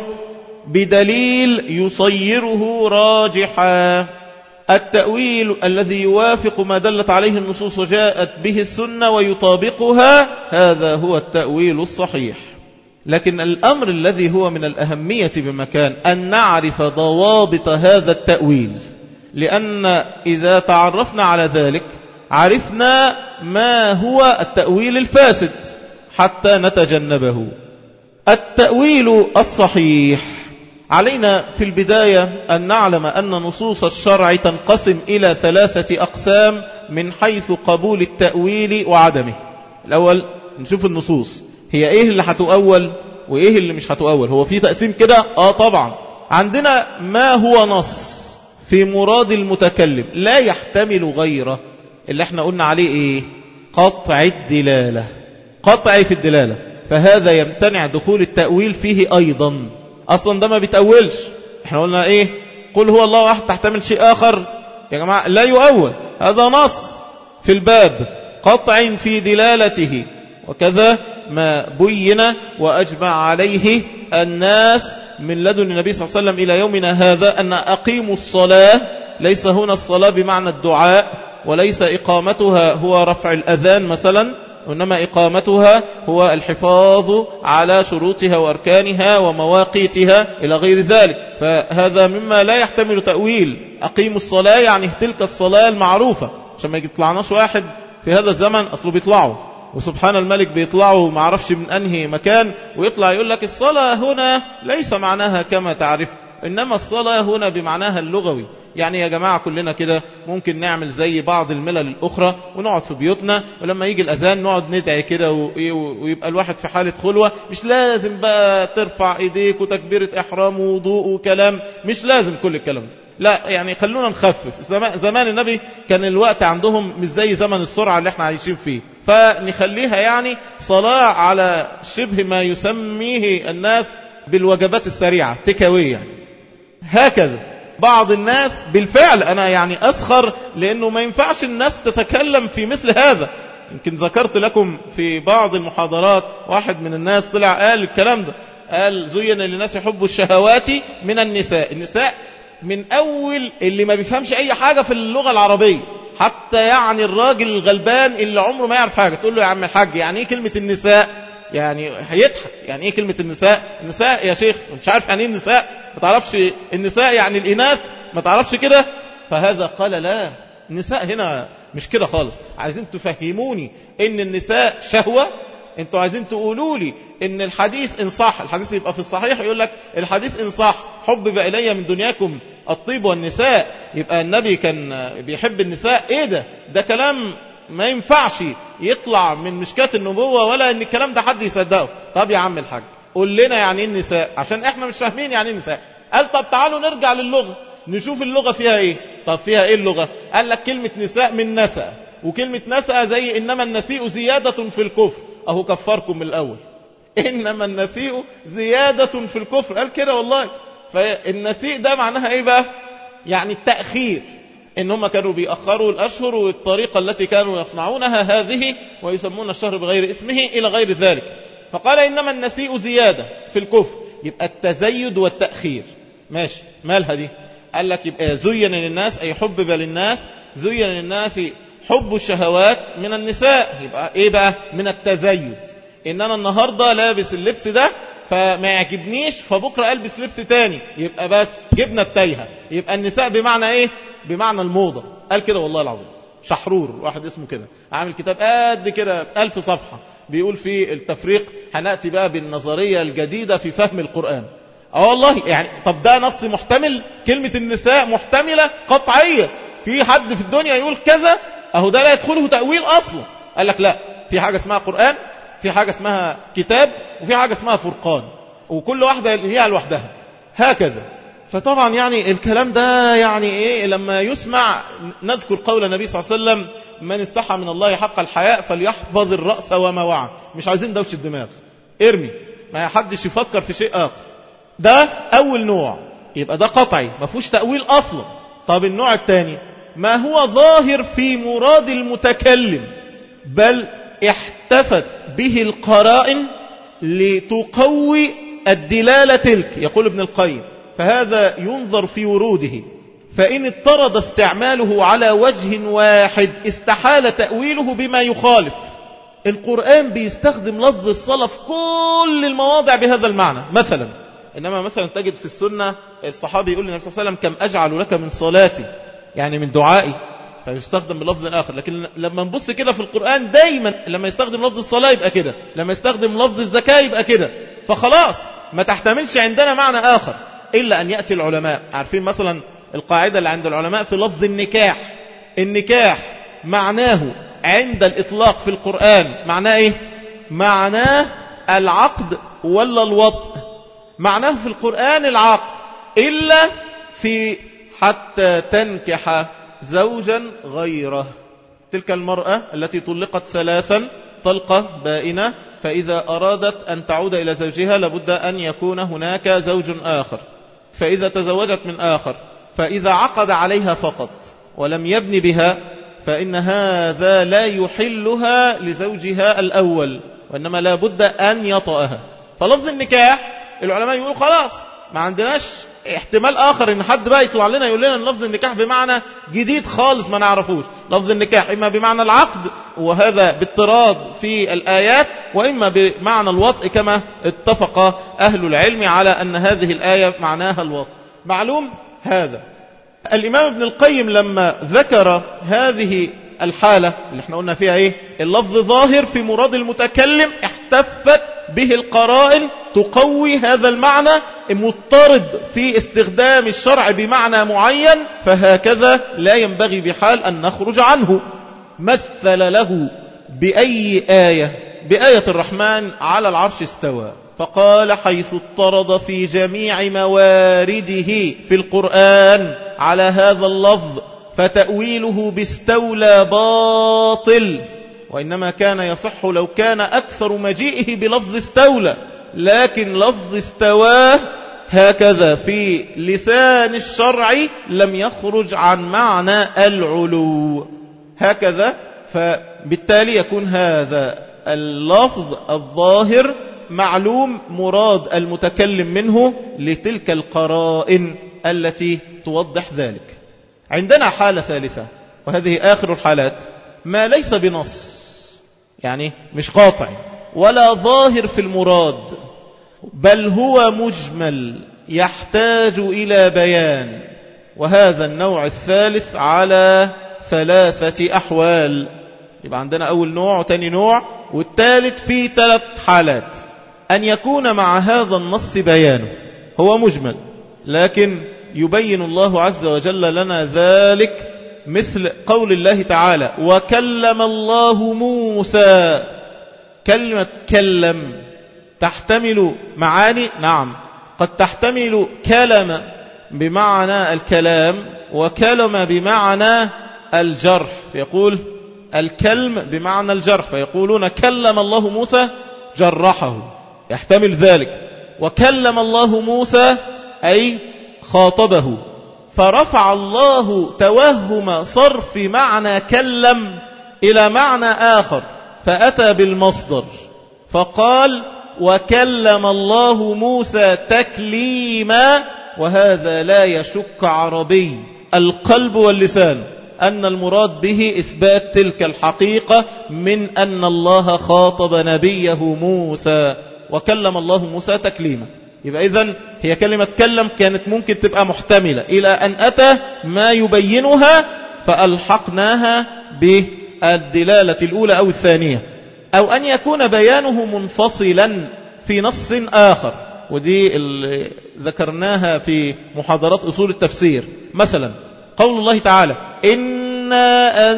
بدليل يصيره راجحا. التأويل الذي يوافق ما دلت عليه النصوص وجاءت به السنة ويطابقها، هذا هو التأويل الصحيح. لكن الأمر الذي هو من الأهمية بمكان أن نعرف ضوابط هذا التأويل، لأن إذا تعرفنا على ذلك عرفنا ما هو التأويل الفاسد حتى نتجنبه. التأويل الصحيح علينا في البداية أن نعلم أن نصوص الشرع تنقسم إلى 3 أقسام من حيث قبول التأويل وعدمه. الأول نشوف النصوص هي إيه اللي هتؤول وإيه اللي مش هتؤول. هو في تقسيم كده؟ طبعا. عندنا ما هو نص في مراد المتكلم لا يحتمل غيره، اللي احنا قلنا عليه إيه؟ قطع الدلالة، قطع في الدلالة، فهذا يمتنع دخول التأويل فيه أيضا. أصلا ده ما بيتأولش. احنا قلنا إيه؟ قل هو الله واحد تحتمل شيء آخر يا جماعة لا يؤول، هذا نص في الباب قطع في دلالته. وكذا ما بين وأجمع عليه الناس من لدن النبي صلى الله عليه وسلم إلى يومنا هذا أن أقيموا الصلاة ليس هنا الصلاة بمعنى الدعاء، وليس إقامتها هو رفع الأذان مثلا، وإنما إقامتها هو الحفاظ على شروطها وأركانها ومواقيتها إلى غير ذلك. فهذا مما لا يحتمل تأويل. أقيموا الصلاة يعني تلك الصلاة المعروفة، عشان ما يطلعناش واحد في هذا الزمن أصله بيطلعوا وسبحان الملك بيطلعوا ما عرفش من أنهي مكان ويطلع يقول لك الصلاة هنا ليس معناها كما تعرف، إنما الصلاة هنا بمعناها اللغوي. يعني يا جماعة كلنا كده ممكن نعمل زي بعض الملل الأخرى ونقعد في بيوتنا، ولما يجي الأذان نقعد ندعي كده ويبقى الواحد في حالة خلوة. مش لازم بقى ترفع إيديك وتكبيرة إحرام ووضوء وكلام، مش لازم كل الكلام ده. لا يعني خلونا نخفف. زمان النبي كان الوقت عندهم مش زي زمن السرعة اللي احنا عايشين فيه، فنخليها يعني صلاة على شبه ما يسميه الناس بالوجبات السريعة تكاوية. هكذا بعض الناس بالفعل، أنا يعني أسخر لأنه ما ينفعش الناس تتكلم في مثل هذا. يمكن ذكرت لكم في بعض المحاضرات واحد من الناس طلع قال الكلام ده، قال زين للناس يحبوا الشهوات من النساء. النساء من أول اللي ما بيفهمش أي حاجة في اللغة العربية، حتى يعني الراجل الغلبان اللي عمره ما يعرف حاجة تقول له يا عم الحاج يعني إيه كلمة النساء؟ يعني هيضحك. يعني إيه كلمة النساء؟ النساء يا شيخ مش عارف يعني إيه النساء؟ ما تعرفش النساء يعني الإناث؟ ما تعرفش كده؟ فهذا قال لا، النساء هنا مش كده خالص. عايزين تفهموني إن النساء شهوة؟ انتوا عايزين تقولوا لي ان الحديث ان صح، الحديث يبقى في الصحيح يقول لك الحديث ان صح حبب الي من دنياكم الطيب والنساء، يبقى النبي كان بيحب النساء. ايه ده كلام ما ينفعش يطلع من مشكاة النبوة، ولا ان الكلام ده حد يصدقه. طب يا عم الحاج قول لنا يعني ايه النساء، عشان احنا مش فاهمين يعني ايه النساء. قال طب تعالوا نرجع للغة نشوف اللغة فيها ايه. طب فيها ايه اللغة؟ قال لك كلمة نساء من نسأ، وكلمة نسأ زي إنما النسيء زيادة في الكفر، أهو كفركم من الأول. إنما النسيء زيادة في الكفر، قال كده والله. فالنسيء ده معناها إيه بقى؟ يعني التأخير، إن هم كانوا بيأخروا الأشهر والطريقة التي كانوا يصنعونها هذه، ويسمون الشهر بغير اسمه إلى غير ذلك. فقال إنما النسيء زيادة في الكفر، يبقى التزيد والتأخير. ماشي، مالها دي؟ قال لك يبقى زين للناس أي حبب للناس، زين للناس حب الشهوات من النساء، يبقى ايه بقى؟ من التزيد. ان انا النهاردة لابس اللبس ده فما يعجبنيش، فبكرة البس لبس تاني، يبقى بس جبنا التايهة. يبقى النساء بمعنى ايه؟ بمعنى الموضة. قال كده والله العظيم. شحرور واحد اسمه كده عامل كتاب قد كده 1000 صفحة بيقول فيه التفريق. هنأتي بقى بالنظرية الجديدة في فهم القرآن. والله يعني طب ده نص محتمل؟ كلمة النساء محتملة قطعية. في حد في الدنيا يقول كذا؟ اهو ده لا يدخله تأويل اصلا. قال لك لا، في حاجة اسمها قرآن، في حاجة اسمها كتاب، وفي حاجة اسمها فرقان، وكل واحدة ليها لوحدها. هكذا. فطبعا يعني الكلام ده يعني ايه لما يسمع؟ نذكر قول النبي صلى الله عليه وسلم من استحى من الله حق الحياء فليحفظ الرأس وما وعى. مش عايزين دوش الدماغ، ارمي، ما حدش يفكر في شيء آخر. ده أول نوع، يبقى ده قطعي ما فيهوش تأويل أصلا. طب النوع الثاني ما هو ظاهر في مراد المتكلم، بل احتفت به القرائن لتقوي الدلالة تلك. يقول ابن القيم فهذا ينظر في وروده، فإن اضطرد استعماله على وجه واحد استحال تأويله بما يخالف. القرآن بيستخدم لفظ الصلاة في كل المواضع بهذا المعنى مثلا، إنما مثلا تجد في السنة الصحابي يقول للنبي صلى الله عليه وسلم كم أجعل لك من صلاتي، يعني من دعائي، فيستخدم بلفظ آخر. لكن لما نبص كده في القرآن دايما لما يستخدم لفظ الصلاة يبقى كده، لما يستخدم لفظ الزكاة يبقى كده. فخلاص ما تحتملش عندنا معنى آخر إلا أن يأتي العلماء. عارفين مثلا القاعدة اللي عند العلماء في لفظ النكاح؟ النكاح معناه عند الإطلاق في القرآن معناه إيه؟ معناه العقد ولا الوطء؟ معناه في القرآن العقد، إلا في حتى تنكح زوجا غيره. تلك المرأة التي طلقت 3 طلقة بائنة، فإذا أرادت أن تعود إلى زوجها لابد أن يكون هناك زوج آخر. فإذا تزوجت من آخر، فإذا عقد عليها فقط ولم يبني بها، فإن هذا لا يحلها لزوجها الأول، وإنما لابد أن يطأها. فلفظ النكاح العلماء يقولوا خلاص ما عندناش احتمال آخر ان حد بقى يطلع لنا يقول لنا ان لفظ النكاح بمعنى جديد خالص ما نعرفوش. لفظ النكاح إما بمعنى العقد، وهذا باضطراد في الآيات، وإما بمعنى الوطء كما اتفق أهل العلم على أن هذه الآية معناها الوطء. معلوم هذا. الإمام ابن القيم لما ذكر هذه الحالة اللي احنا قلنا فيها ايه؟ اللفظ ظاهر في مراد المتكلم، احتفت به القرائن تقوي هذا المعنى، مضطرد في استخدام الشرع بمعنى معين، فهكذا لا ينبغي بحال أن نخرج عنه. مثل له بأي آية؟ بآية الرحمن على العرش استوى، فقال حيث اضطرد في جميع موارده في القرآن على هذا اللفظ فتأويله باستولى باطل، وإنما كان يصح لو كان أكثر مجيئه بلفظ استولى، لكن لفظ استواه هكذا في لسان الشرع لم يخرج عن معنى العلو هكذا، فبالتالي يكون هذا اللفظ الظاهر معلوم مراد المتكلم منه لتلك القرائن التي توضح ذلك. عندنا حالة ثالثة وهذه آخر الحالات، ما ليس بنص، يعني مش قاطع ولا ظاهر في المراد، بل هو مجمل يحتاج إلى بيان. وهذا النوع الثالث على 3 أحوال. يبقى عندنا أول نوع وتاني نوع والثالث في 3 حالات. أن يكون مع هذا النص بيانه، هو مجمل لكن يبين الله عز وجل لنا ذلك، مثل قول الله تعالى وكلم الله موسى. كلمة كلم تحتمل معاني، نعم قد تحتمل كلمة بمعنى الكلام وكلمة بمعنى الجرح، فيقول الكلم بمعنى الجرح فيقولون كلم الله موسى جرحه، يحتمل ذلك. وكلم الله موسى أي خاطبه، فرفع الله توهم صرف معنى كلم إلى معنى آخر فأتى بالمصدر فقال وكلم الله موسى تكليما. وهذا لا يشك عربي القلب واللسان أن المراد به إثبات تلك الحقيقة من أن الله خاطب نبيه موسى وكلم الله موسى تكليما. يبقى إذن هي كلمة كلم كانت ممكن تبقى محتملة إلى أن أتى ما يبينها فألحقناها بالدلالة الأولى أو الثانية، أو أن يكون بيانه منفصلا في نص آخر، ودي اللي ذكرناها في محاضرات أصول التفسير. مثلا قول الله تعالى إنا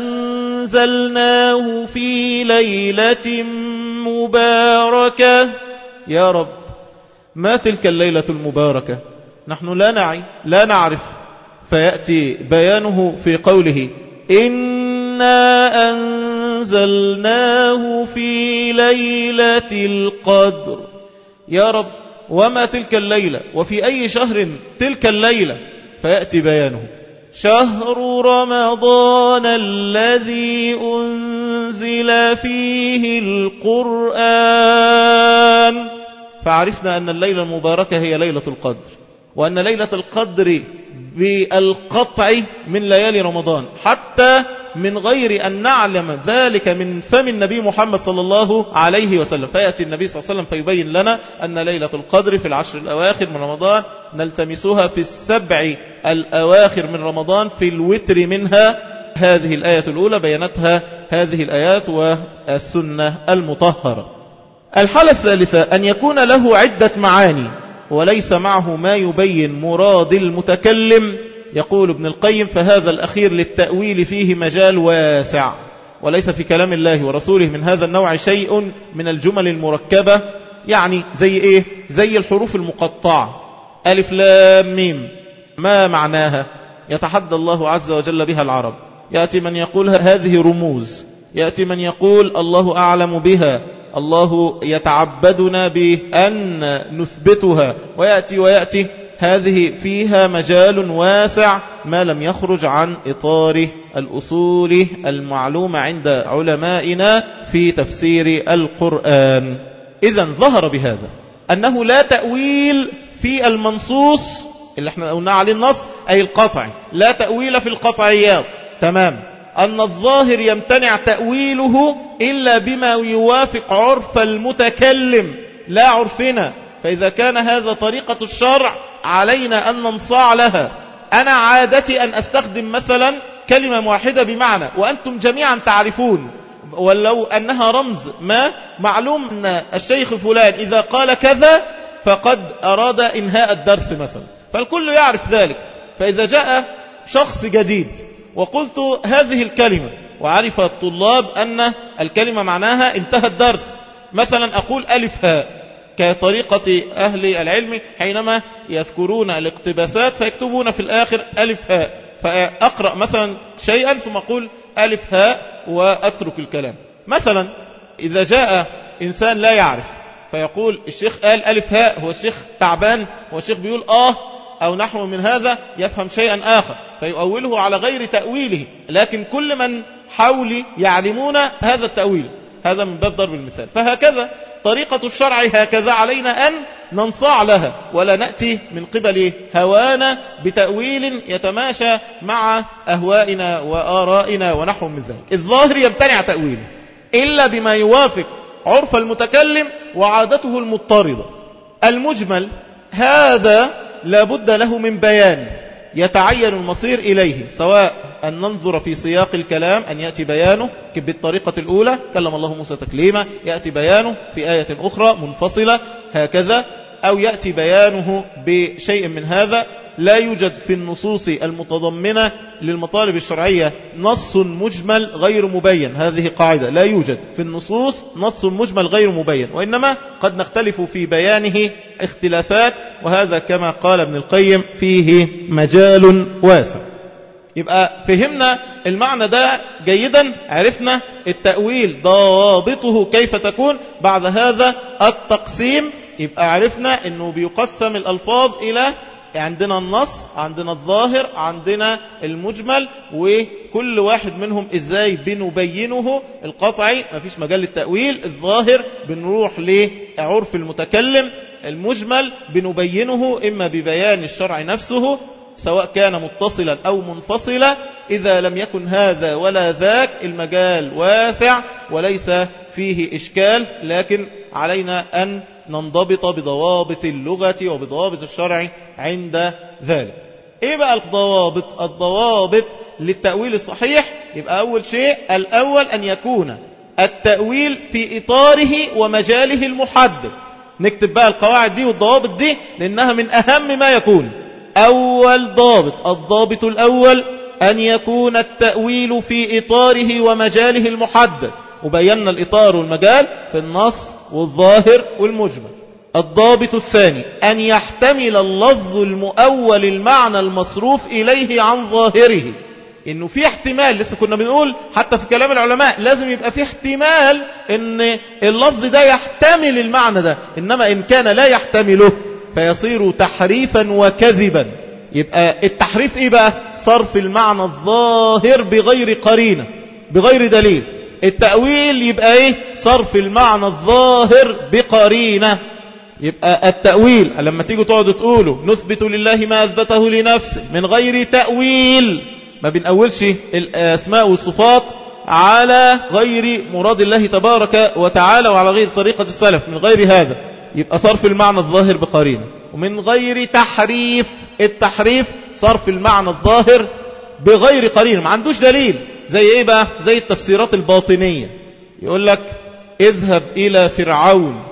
أنزلناه في ليلة مباركة. يا رب ما تلك الليلة المباركة؟ نحن لا نعرف، فيأتي بيانه في قوله إنا أنزلناه في ليلة القدر. يا رب وما تلك الليلة وفي أي شهر تلك الليلة؟ فيأتي بيانه شهر رمضان الذي أنزل فيه القرآن. فعرفنا أن الليلة المباركة هي ليلة القدر، وأن ليلة القدر بالقطع من ليالي رمضان، حتى من غير أن نعلم ذلك من فم النبي محمد صلى الله عليه وسلم. فيأتي النبي صلى الله عليه وسلم فيبين لنا أن ليلة القدر في العشر الأواخر من رمضان، نلتمسها في 7 الأواخر من رمضان في الوتر منها. هذه الآية الأولى بينتها هذه الآيات والسنة المطهرة. الحالة الثالثة أن يكون له عدة معاني وليس معه ما يبين مراد المتكلم. يقول ابن القيم فهذا الأخير للتأويل فيه مجال واسع، وليس في كلام الله ورسوله من هذا النوع شيء من الجمل المركبة. يعني زي إيه؟ زي الحروف المقطعة ألف لام ميم، ما معناها؟ يتحدى الله عز وجل بها العرب. يأتي من يقول هذه رموز، يأتي من يقول الله أعلم بها، الله يتعبدنا بأن نثبتها، ويأتي هذه فيها مجال واسع ما لم يخرج عن إطار الأصول المعلومة عند علمائنا في تفسير القرآن. إذن ظهر بهذا أنه لا تأويل في المنصوص اللي احنا قلنا عليه النص أي القطع، لا تأويل في القطعيات، تمام. أن الظاهر يمتنع تأويله إلا بما يوافق عرف المتكلم لا عرفنا. فإذا كان هذا طريقة الشرع علينا أن ننصاع لها. أنا عادتي أن أستخدم مثلا كلمة واحدة بمعنى وأنتم جميعا تعرفون، ولو أنها رمز ما معلوم أن الشيخ فلان إذا قال كذا فقد أراد إنهاء الدرس مثلا، فالكل يعرف ذلك. فإذا جاء شخص جديد وقلت هذه الكلمة وعرف الطلاب أن الكلمة معناها انتهى الدرس، مثلا أقول ألف هاء كطريقة أهل العلم حينما يذكرون الاقتباسات فيكتبون في الآخر ألف هاء، فأقرأ مثلا شيئا ثم أقول ألف هاء وأترك الكلام. مثلا إذا جاء إنسان لا يعرف فيقول الشيخ قال ألف هاء، هو الشيخ تعبان، هو الشيخ بيقول أو نحو من هذا، يفهم شيئا آخر فيؤوله على غير تأويله، لكن كل من حولي يعلمون هذا التأويل. هذا من باب ضرب المثال. فهكذا طريقة الشرع، هكذا علينا أن ننصاع لها ولا نأتي من قبل هوانا بتأويل يتماشى مع أهوائنا وآرائنا ونحو من ذلك. الظاهر يمتنع تأويله إلا بما يوافق عرف المتكلم وعادته المضطردة. المجمل هذا لابد له من بيان يتعين المصير إليه، سواء أن ننظر في سياق الكلام أن يأتي بيانه بالطريقة الأولى كلم الله موسى تكليما، يأتي بيانه في آية أخرى منفصلة هكذا، أو يأتي بيانه بشيء من هذا. لا يوجد في النصوص المتضمنة للمطالب الشرعية نص مجمل غير مبين، هذه قاعدة، لا يوجد في النصوص نص مجمل غير مبين، وإنما قد نختلف في بيانه اختلافات، وهذا كما قال ابن القيم فيه مجال واسع. يبقى فهمنا المعنى ده جيدا، عرفنا التأويل ضابطه كيف تكون. بعد هذا التقسيم، يبقى عرفنا أنه بيقسم الألفاظ إلى عندنا النص، عندنا الظاهر، عندنا المجمل، وكل واحد منهم إزاي بنبينه. القطعي مفيش مجال للتأويل، الظاهر بنروح لعرف المتكلم، المجمل بنبينه إما ببيان الشرع نفسه سواء كان متصلا أو منفصلا. إذا لم يكن هذا ولا ذاك المجال واسع وليس فيه إشكال، لكن علينا أن ننضبط بضوابط اللغة وبضوابط الشرع عند ذلك. إيه بقى الضوابط؟ الضوابط للتأويل الصحيح، يبقى أول شيء الأول أن يكون التأويل في إطاره ومجاله المحدد. نكتب بقى القواعد دي والضوابط دي لأنها من أهم ما يكون. أول ضابط، الضابط الأول أن يكون التأويل في إطاره ومجاله المحدد، وبينا الإطار والمجال في النص والظاهر والمجمل. الضابط الثاني أن يحتمل اللفظ المؤول المعنى المصروف إليه عن ظاهره. إنه في احتمال، لسه كنا بنقول حتى في كلام العلماء لازم يبقى في احتمال إن اللفظ ده يحتمل المعنى ده، إنما إن كان لا يحتمله فيصير تحريفا وكذبا. يبقى التحريف إيه بقى؟ صرف المعنى الظاهر بغير قرينة بغير دليل. التأويل يبقى إيه؟ صرف المعنى الظاهر بقرينة. يبقى التأويل لما تيجوا تقعدوا تقولوا نثبت لله ما أثبته لنفسه من غير تأويل، ما بنأولش الأسماء والصفات على غير مراد الله تبارك وتعالى وعلى غير طريقة السلف، من غير هذا يبقى صرف المعنى الظاهر بقرينة. ومن غير تحريف، التحريف صرف المعنى الظاهر بغير قرينة، ما عندوش دليل. زي ايه بقى؟ زي التفسيرات الباطنية، يقول لك اذهب إلى فرعون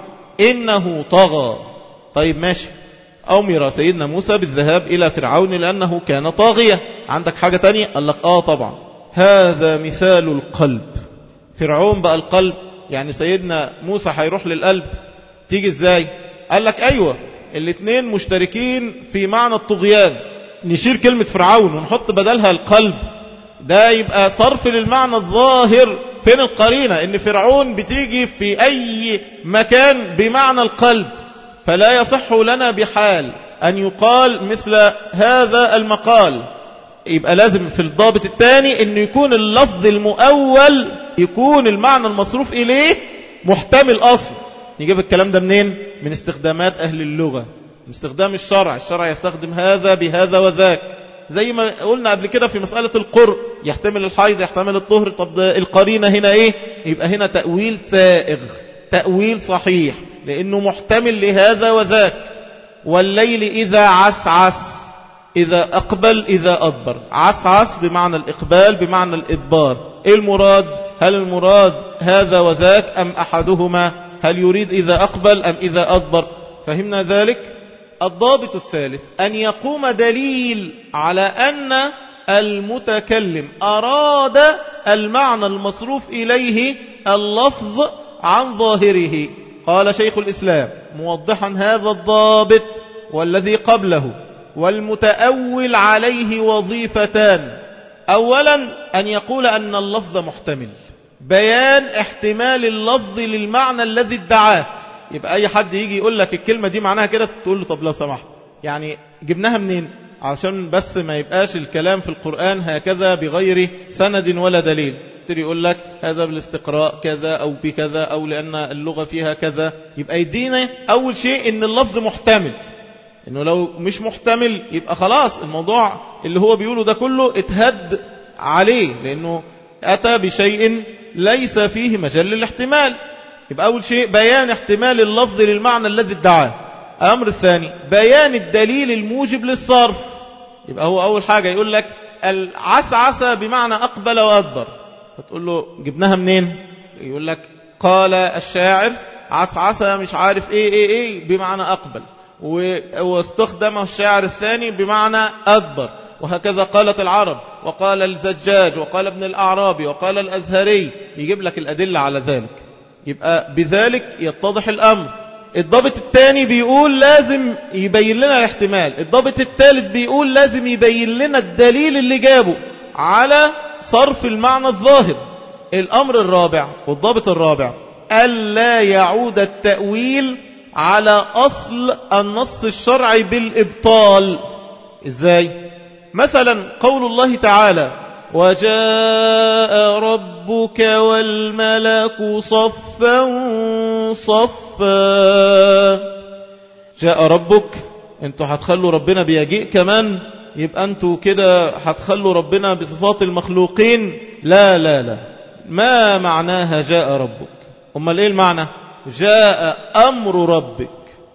إنه طغى. طيب ماشي، أمر سيدنا موسى بالذهاب إلى فرعون لأنه كان طاغية. عندك حاجة تانية؟ قال لك طبعا هذا مثال القلب. فرعون بقى القلب، يعني سيدنا موسى هيروح للقلب، تيجي ازاي؟ قال لك أيوة، الاثنين مشتركين في معنى الطغيان، نشيل كلمة فرعون ونحط بدلها القلب، ده يبقى صرف للمعنى الظاهر. فين القرينة؟ ان فرعون بتيجي في اي مكان بمعنى القلب، فلا يصح لنا بحال ان يقال مثل هذا المقال. يبقى لازم في الضابط الثاني ان يكون اللفظ المؤول يكون المعنى المصروف اليه محتمل اصلا. نجيب الكلام ده منين؟ من استخدامات اهل اللغة، من استخدام الشرع يستخدم هذا بهذا وذاك. زي ما قلنا قبل كده في مسألة القرء، يحتمل الحيض يحتمل الطهر. طب القرينة هنا ايه؟ يبقى هنا تأويل سائغ، تأويل صحيح، لأنه محتمل لهذا وذاك. والليل إذا عسعس، إذا أقبل إذا أدبر. عسعس بمعنى الإقبال بمعنى الإدبار. إيه المراد؟ هل المراد هذا وذاك أم أحدهما؟ هل يريد إذا أقبل أم إذا أدبر؟ فهمنا ذلك؟ الضابط الثالث أن يقوم دليل على أن المتكلم أراد المعنى المصروف إليه اللفظ عن ظاهره. قال شيخ الإسلام موضحا هذا الضابط والذي قبله: والمتأول عليه وظيفتان. أولا أن يقول أن اللفظ محتمل، بيان احتمال اللفظ للمعنى الذي ادعاه. يبقى أي حد يجي يقول لك الكلمة دي معناها كده تقول له طب لو سمحت يعني جبناها منين؟ عشان بس ما يبقاش الكلام في القرآن هكذا بغير سند ولا دليل. تري يقول لك هذا بالاستقراء كذا أو بكذا أو لأن اللغة فيها كذا. يبقى يدينا أول شيء إن اللفظ محتمل، إنه لو مش محتمل يبقى خلاص الموضوع اللي هو بيقوله ده كله اتهد عليه، لأنه أتى بشيء ليس فيه مجال للاحتمال. يبقى أول شيء بيان احتمال اللفظ للمعنى الذي ادعاه. الأمر الثاني بيان الدليل الموجب للصرف. يبقى هو أول حاجة يقول لك العسعس بمعنى أقبل وأدبر، فتقول له جبناها منين؟ يقول لك قال الشاعر عسعس مش عارف إيه بمعنى أقبل، واستخدم الشاعر الثاني بمعنى أدبر، وهكذا قالت العرب، وقال الزجاج، وقال ابن الأعرابي، وقال الأزهري. يجيب لك الأدلة على ذلك. يبقى بذلك يتضح الأمر. الضابط الثاني بيقول لازم يبين لنا الاحتمال. الضابط الثالث بيقول لازم يبين لنا الدليل اللي جابه على صرف المعنى الظاهر. الأمر الرابع والضابط الرابع ألا يعود التأويل على أصل النص الشرعي بالإبطال. إزاي؟ مثلا قول الله تعالى وجاء ربك والملك صفا صفا. جاء ربك، انتوا هتخلوا ربنا بيجيء كمان؟ يبقى انتوا كده هتخلوا ربنا بصفات المخلوقين؟ لا لا لا، ما معناها جاء ربك؟ امال ايه المعنى؟ جاء أمر ربك،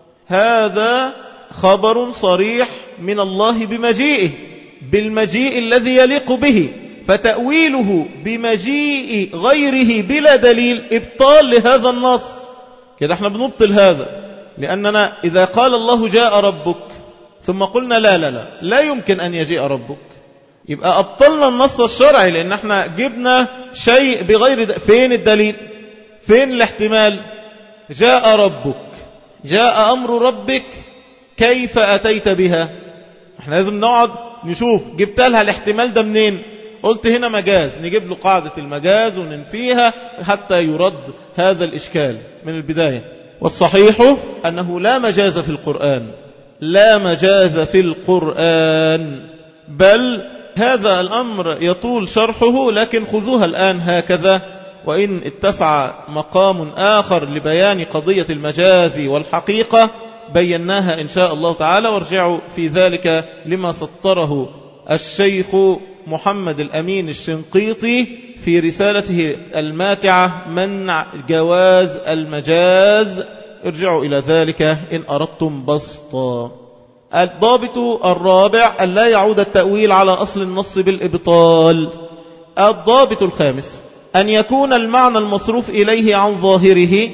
هذا خبر صريح من الله بمجيئه، بالمجيء الذي يليق به، فتأويله بمجيء غيره بلا دليل إبطال لهذا النص. كده احنا بنبطل هذا، لأننا إذا قال الله جاء ربك ثم قلنا لا لا لا لا يمكن أن يجيء ربك، يبقى أبطلنا النص الشرعي، لأن احنا جبنا شيء بغير فين الدليل؟ فين الاحتمال؟ جاء ربك، جاء أمر ربك، كيف أتيت بها؟ احنا لازم نقعد نشوف جبت لها الاحتمال ده منين. قلت هنا مجاز، نجيب له قاعدة المجاز وننفيها حتى يرد هذا الإشكال من البداية. والصحيح أنه لا مجاز في القرآن، لا مجاز في القرآن، بل هذا الأمر يطول شرحه، لكن خذوها الآن هكذا. وإن اتسع مقام آخر لبيان قضية المجاز والحقيقة بيناها إن شاء الله تعالى، وارجعوا في ذلك لما سطره الشيخ محمد الأمين الشنقيطي في رسالته الماتعة منع جواز المجاز. ارجعوا إلى ذلك إن أردتم بسطا. الضابط الرابع ألا يعود التأويل على أصل النص بالإبطال. الضابط الخامس أن يكون المعنى المصروف إليه عن ظاهره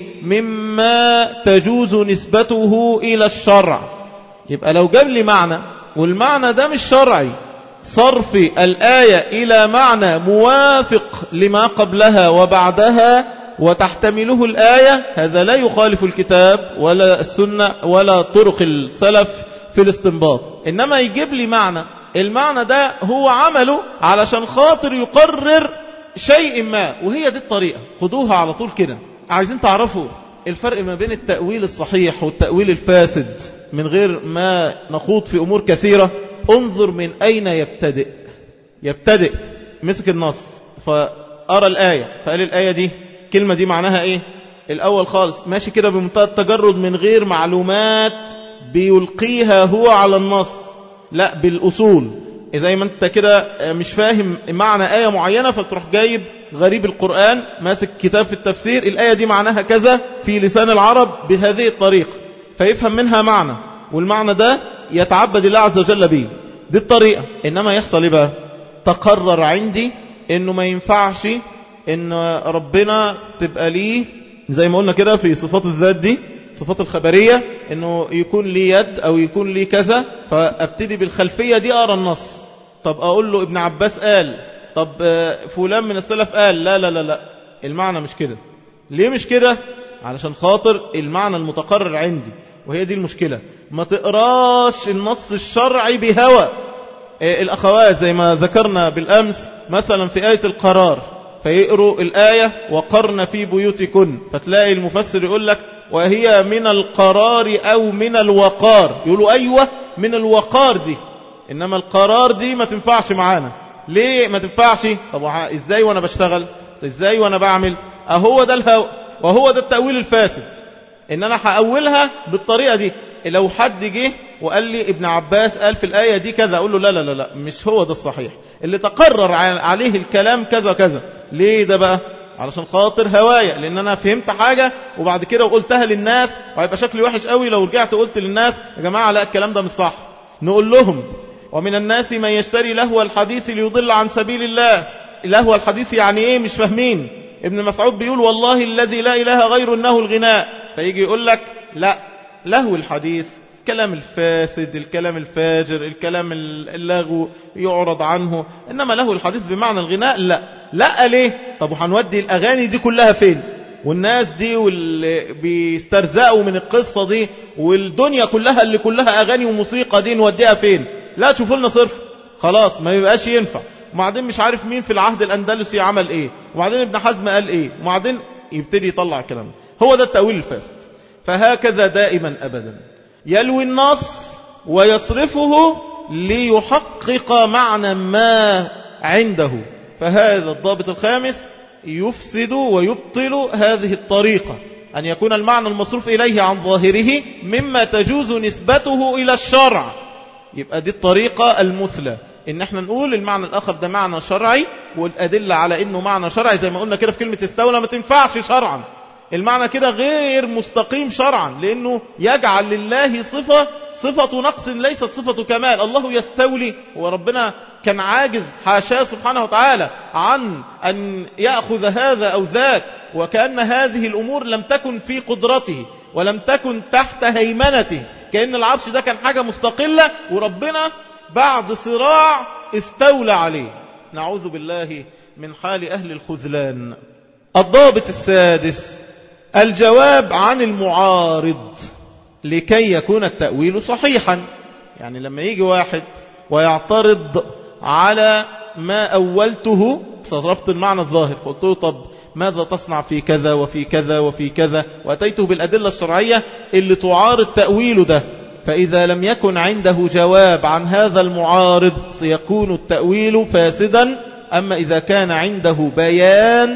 مما تجوز نسبته إلى الشرع. يبقى لو جاب لي معنى والمعنى ده مش شرعي، صرف الآية إلى معنى موافق لما قبلها وبعدها وتحتمله الآية، هذا لا يخالف الكتاب ولا السنة ولا طرق السلف في الاستنباط. إنما يجيب لي معنى، المعنى ده هو عمله علشان خاطر يقرر شيء ما، وهي دي الطريقة. خدوها على طول كده. عايزين تعرفوا الفرق ما بين التأويل الصحيح والتأويل الفاسد من غير ما نخوض في أمور كثيرة. انظر من أين يبتدئ. مسك النص فأرى الآية، فقال الآية دي كلمة دي معناها إيه؟ الأول خالص ماشي كده بمنتهى التجرد من غير معلومات بيلقيها هو على النص، لا بالأصول. إذا ما أنت كده مش فاهم معنى آية معينة فتروح جايب غريب القرآن ماسك كتاب في التفسير، الآية دي معناها كذا في لسان العرب بهذه الطريقة، فيفهم منها معنى، والمعنى ده يتعبد الله عز وجل به. دي الطريقة. إنما يحصل إيه بقى؟ تقرر عندي إنه ما ينفعش إن ربنا تبقى ليه زي ما قلنا كده في صفات الذات دي، صفات الخبرية، إنه يكون لي يد أو يكون لي كذا، فأبتدي بالخلفية دي أرى النص. طب أقول له ابن عباس قال، طب فلان من السلف قال، لا لا لا لا، المعنى مش كده. ليه مش كده؟ علشان خاطر المعنى المتقرر عندي، وهي دي المشكلة. ما تقراش النص الشرعي بهوى. الأخوات زي ما ذكرنا بالأمس مثلا في آية القرار، فيقروا الآية وقرن في بيوتكن، فتلاقي المفسر يقول لك وهي من القرار أو من الوقار. يقولوا أيوة من الوقار دي، إنما القرار دي ما تنفعش معانا. ليه ما تنفعش؟ طب إزاي وأنا بشتغل؟ إزاي وأنا بعمل؟ أهو ده الهوى، وهو ده التأويل الفاسد، إن أنا هأولها بالطريقة دي. لو حد جه وقال لي ابن عباس قال في الآية دي كذا، أقول له لا لا لا لا، مش هو ده الصحيح، اللي تقرر عليه الكلام كذا كذا. ليه ده بقى؟ علشان خاطر هواية، لأن أنا فهمت حاجة وبعد كده وقلتها للناس، وهيبقى شكلي وحش قوي لو رجعت قلت للناس يا جماعة لا الكلام ده مش صح. نقول لهم ومن الناس من يشتري لهو الحديث ليضل عن سبيل الله. لهو الحديث يعني ايه؟ مش فاهمين. ابن مسعود بيقول والله الذي لا إله غير إنه الغناء. فيجي يقول لك لا، لهو الحديث الكلام الفاسد، الكلام الفاجر، الكلام اللغو يعرض عنه. إنما لهو الحديث بمعنى الغناء لا. لا ليه؟ طب وحنودي الأغاني دي كلها فين؟ والناس دي واللي بيسترزقوا من القصة دي والدنيا كلها اللي كلها أغاني وموسيقى دي نوديها فين؟ لا تشوفوا لنا صرف، خلاص ما يبقاش ينفع. وبعدين مش عارف مين في العهد الأندلسي عمل ايه، وبعدين ابن حزم قال ايه، وبعدين يبتدي يطلع الكلام. هو ده التأويل الفاسد. فهكذا دائما أبدا يلوي النص ويصرفه ليحقق معنى ما عنده. فهذا الضابط الخامس يفسد ويبطل هذه الطريقة، أن يكون المعنى المصروف إليه عن ظاهره مما تجوز نسبته إلى الشرع. يبقى دي الطريقة المثلى، إن احنا نقول المعنى الآخر ده معنى شرعي، والأدلة على إنه معنى شرعي زي ما قلنا كده في كلمة استولى ما تنفعش شرعا. المعنى كده غير مستقيم شرعا، لأنه يجعل لله صفة نقص ليست صفة كمال. الله يستولي وربنا كان عاجز حاشاه سبحانه وتعالى عن أن يأخذ هذا أو ذاك، وكأن هذه الأمور لم تكن في قدرته ولم تكن تحت هيمنته، كأن العرش ده كان حاجة مستقلة وربنا بعد صراع استولى عليه. نعوذ بالله من حال أهل الخذلان. الضابط السادس الجواب عن المعارض لكي يكون التأويل صحيحا. يعني لما يجي واحد ويعترض على ما أولته، صرفت المعنى الظاهر، قلت له طب ماذا تصنع في كذا وفي كذا وفي كذا، وأتيته بالأدلة الشرعية اللي تعارض تأويل ده. فإذا لم يكن عنده جواب عن هذا المعارض سيكون التأويل فاسدا. أما إذا كان عنده بيان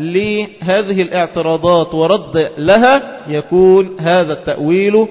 لهذه الاعتراضات ورد لها يكون هذا التأويل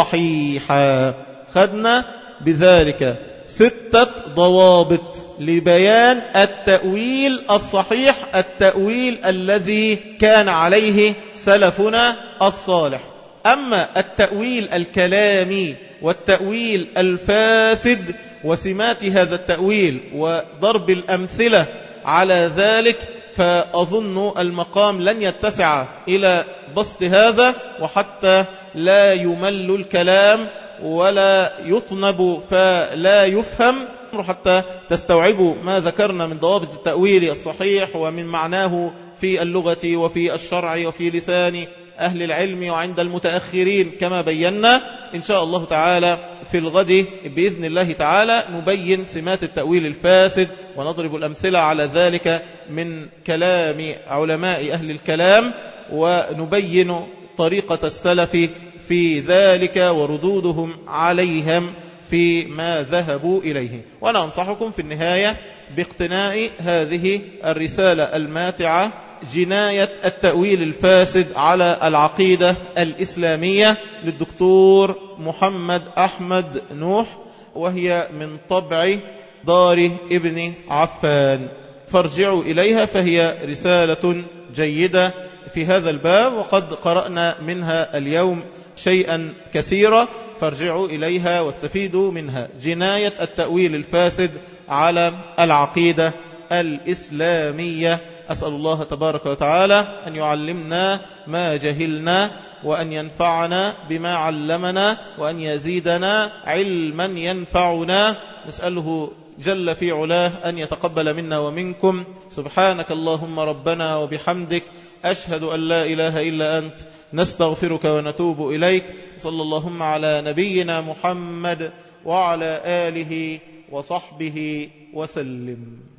صحيحا. خدنا بذلك 6 ضوابط لبيان التأويل الصحيح، التأويل الذي كان عليه سلفنا الصالح. أما التأويل الكلامي والتأويل الفاسد وسمات هذا التأويل وضرب الأمثلة على ذلك، فأظن المقام لن يتسع إلى بسط هذا، وحتى لا يمل الكلام ولا يطنب فلا يفهم، حتى تستوعبوا ما ذكرنا من ضوابط التأويل الصحيح ومن معناه في اللغة وفي الشرع وفي لسان أهل العلم وعند المتأخرين كما بينا. إن شاء الله تعالى في الغد بإذن الله تعالى نبين سمات التأويل الفاسد ونضرب الأمثلة على ذلك من كلام علماء أهل الكلام، ونبين طريقة السلف في ذلك وردودهم عليهم في ما ذهبوا إليه. وأنا أنصحكم في النهاية باقتناء هذه الرسالة الماتعة، جناية التأويل الفاسد على العقيدة الإسلامية للدكتور محمد أحمد نوح، وهي من طبع دار ابن عفان، فارجعوا إليها، فهي رسالة جيدة في هذا الباب، وقد قرأنا منها اليوم شيئا كثيرا، فارجعوا إليها واستفيدوا منها. جناية التأويل الفاسد على العقيدة الإسلامية. أسأل الله تبارك وتعالى أن يعلمنا ما جهلنا، وأن ينفعنا بما علمنا، وأن يزيدنا علما ينفعنا. نسأله جل في علاه أن يتقبل منا ومنكم. سبحانك اللهم ربنا وبحمدك، أشهد أن لا إله إلا أنت، نستغفرك ونتوب إليك. صلى اللهم على نبينا محمد وعلى آله وصحبه وسلم.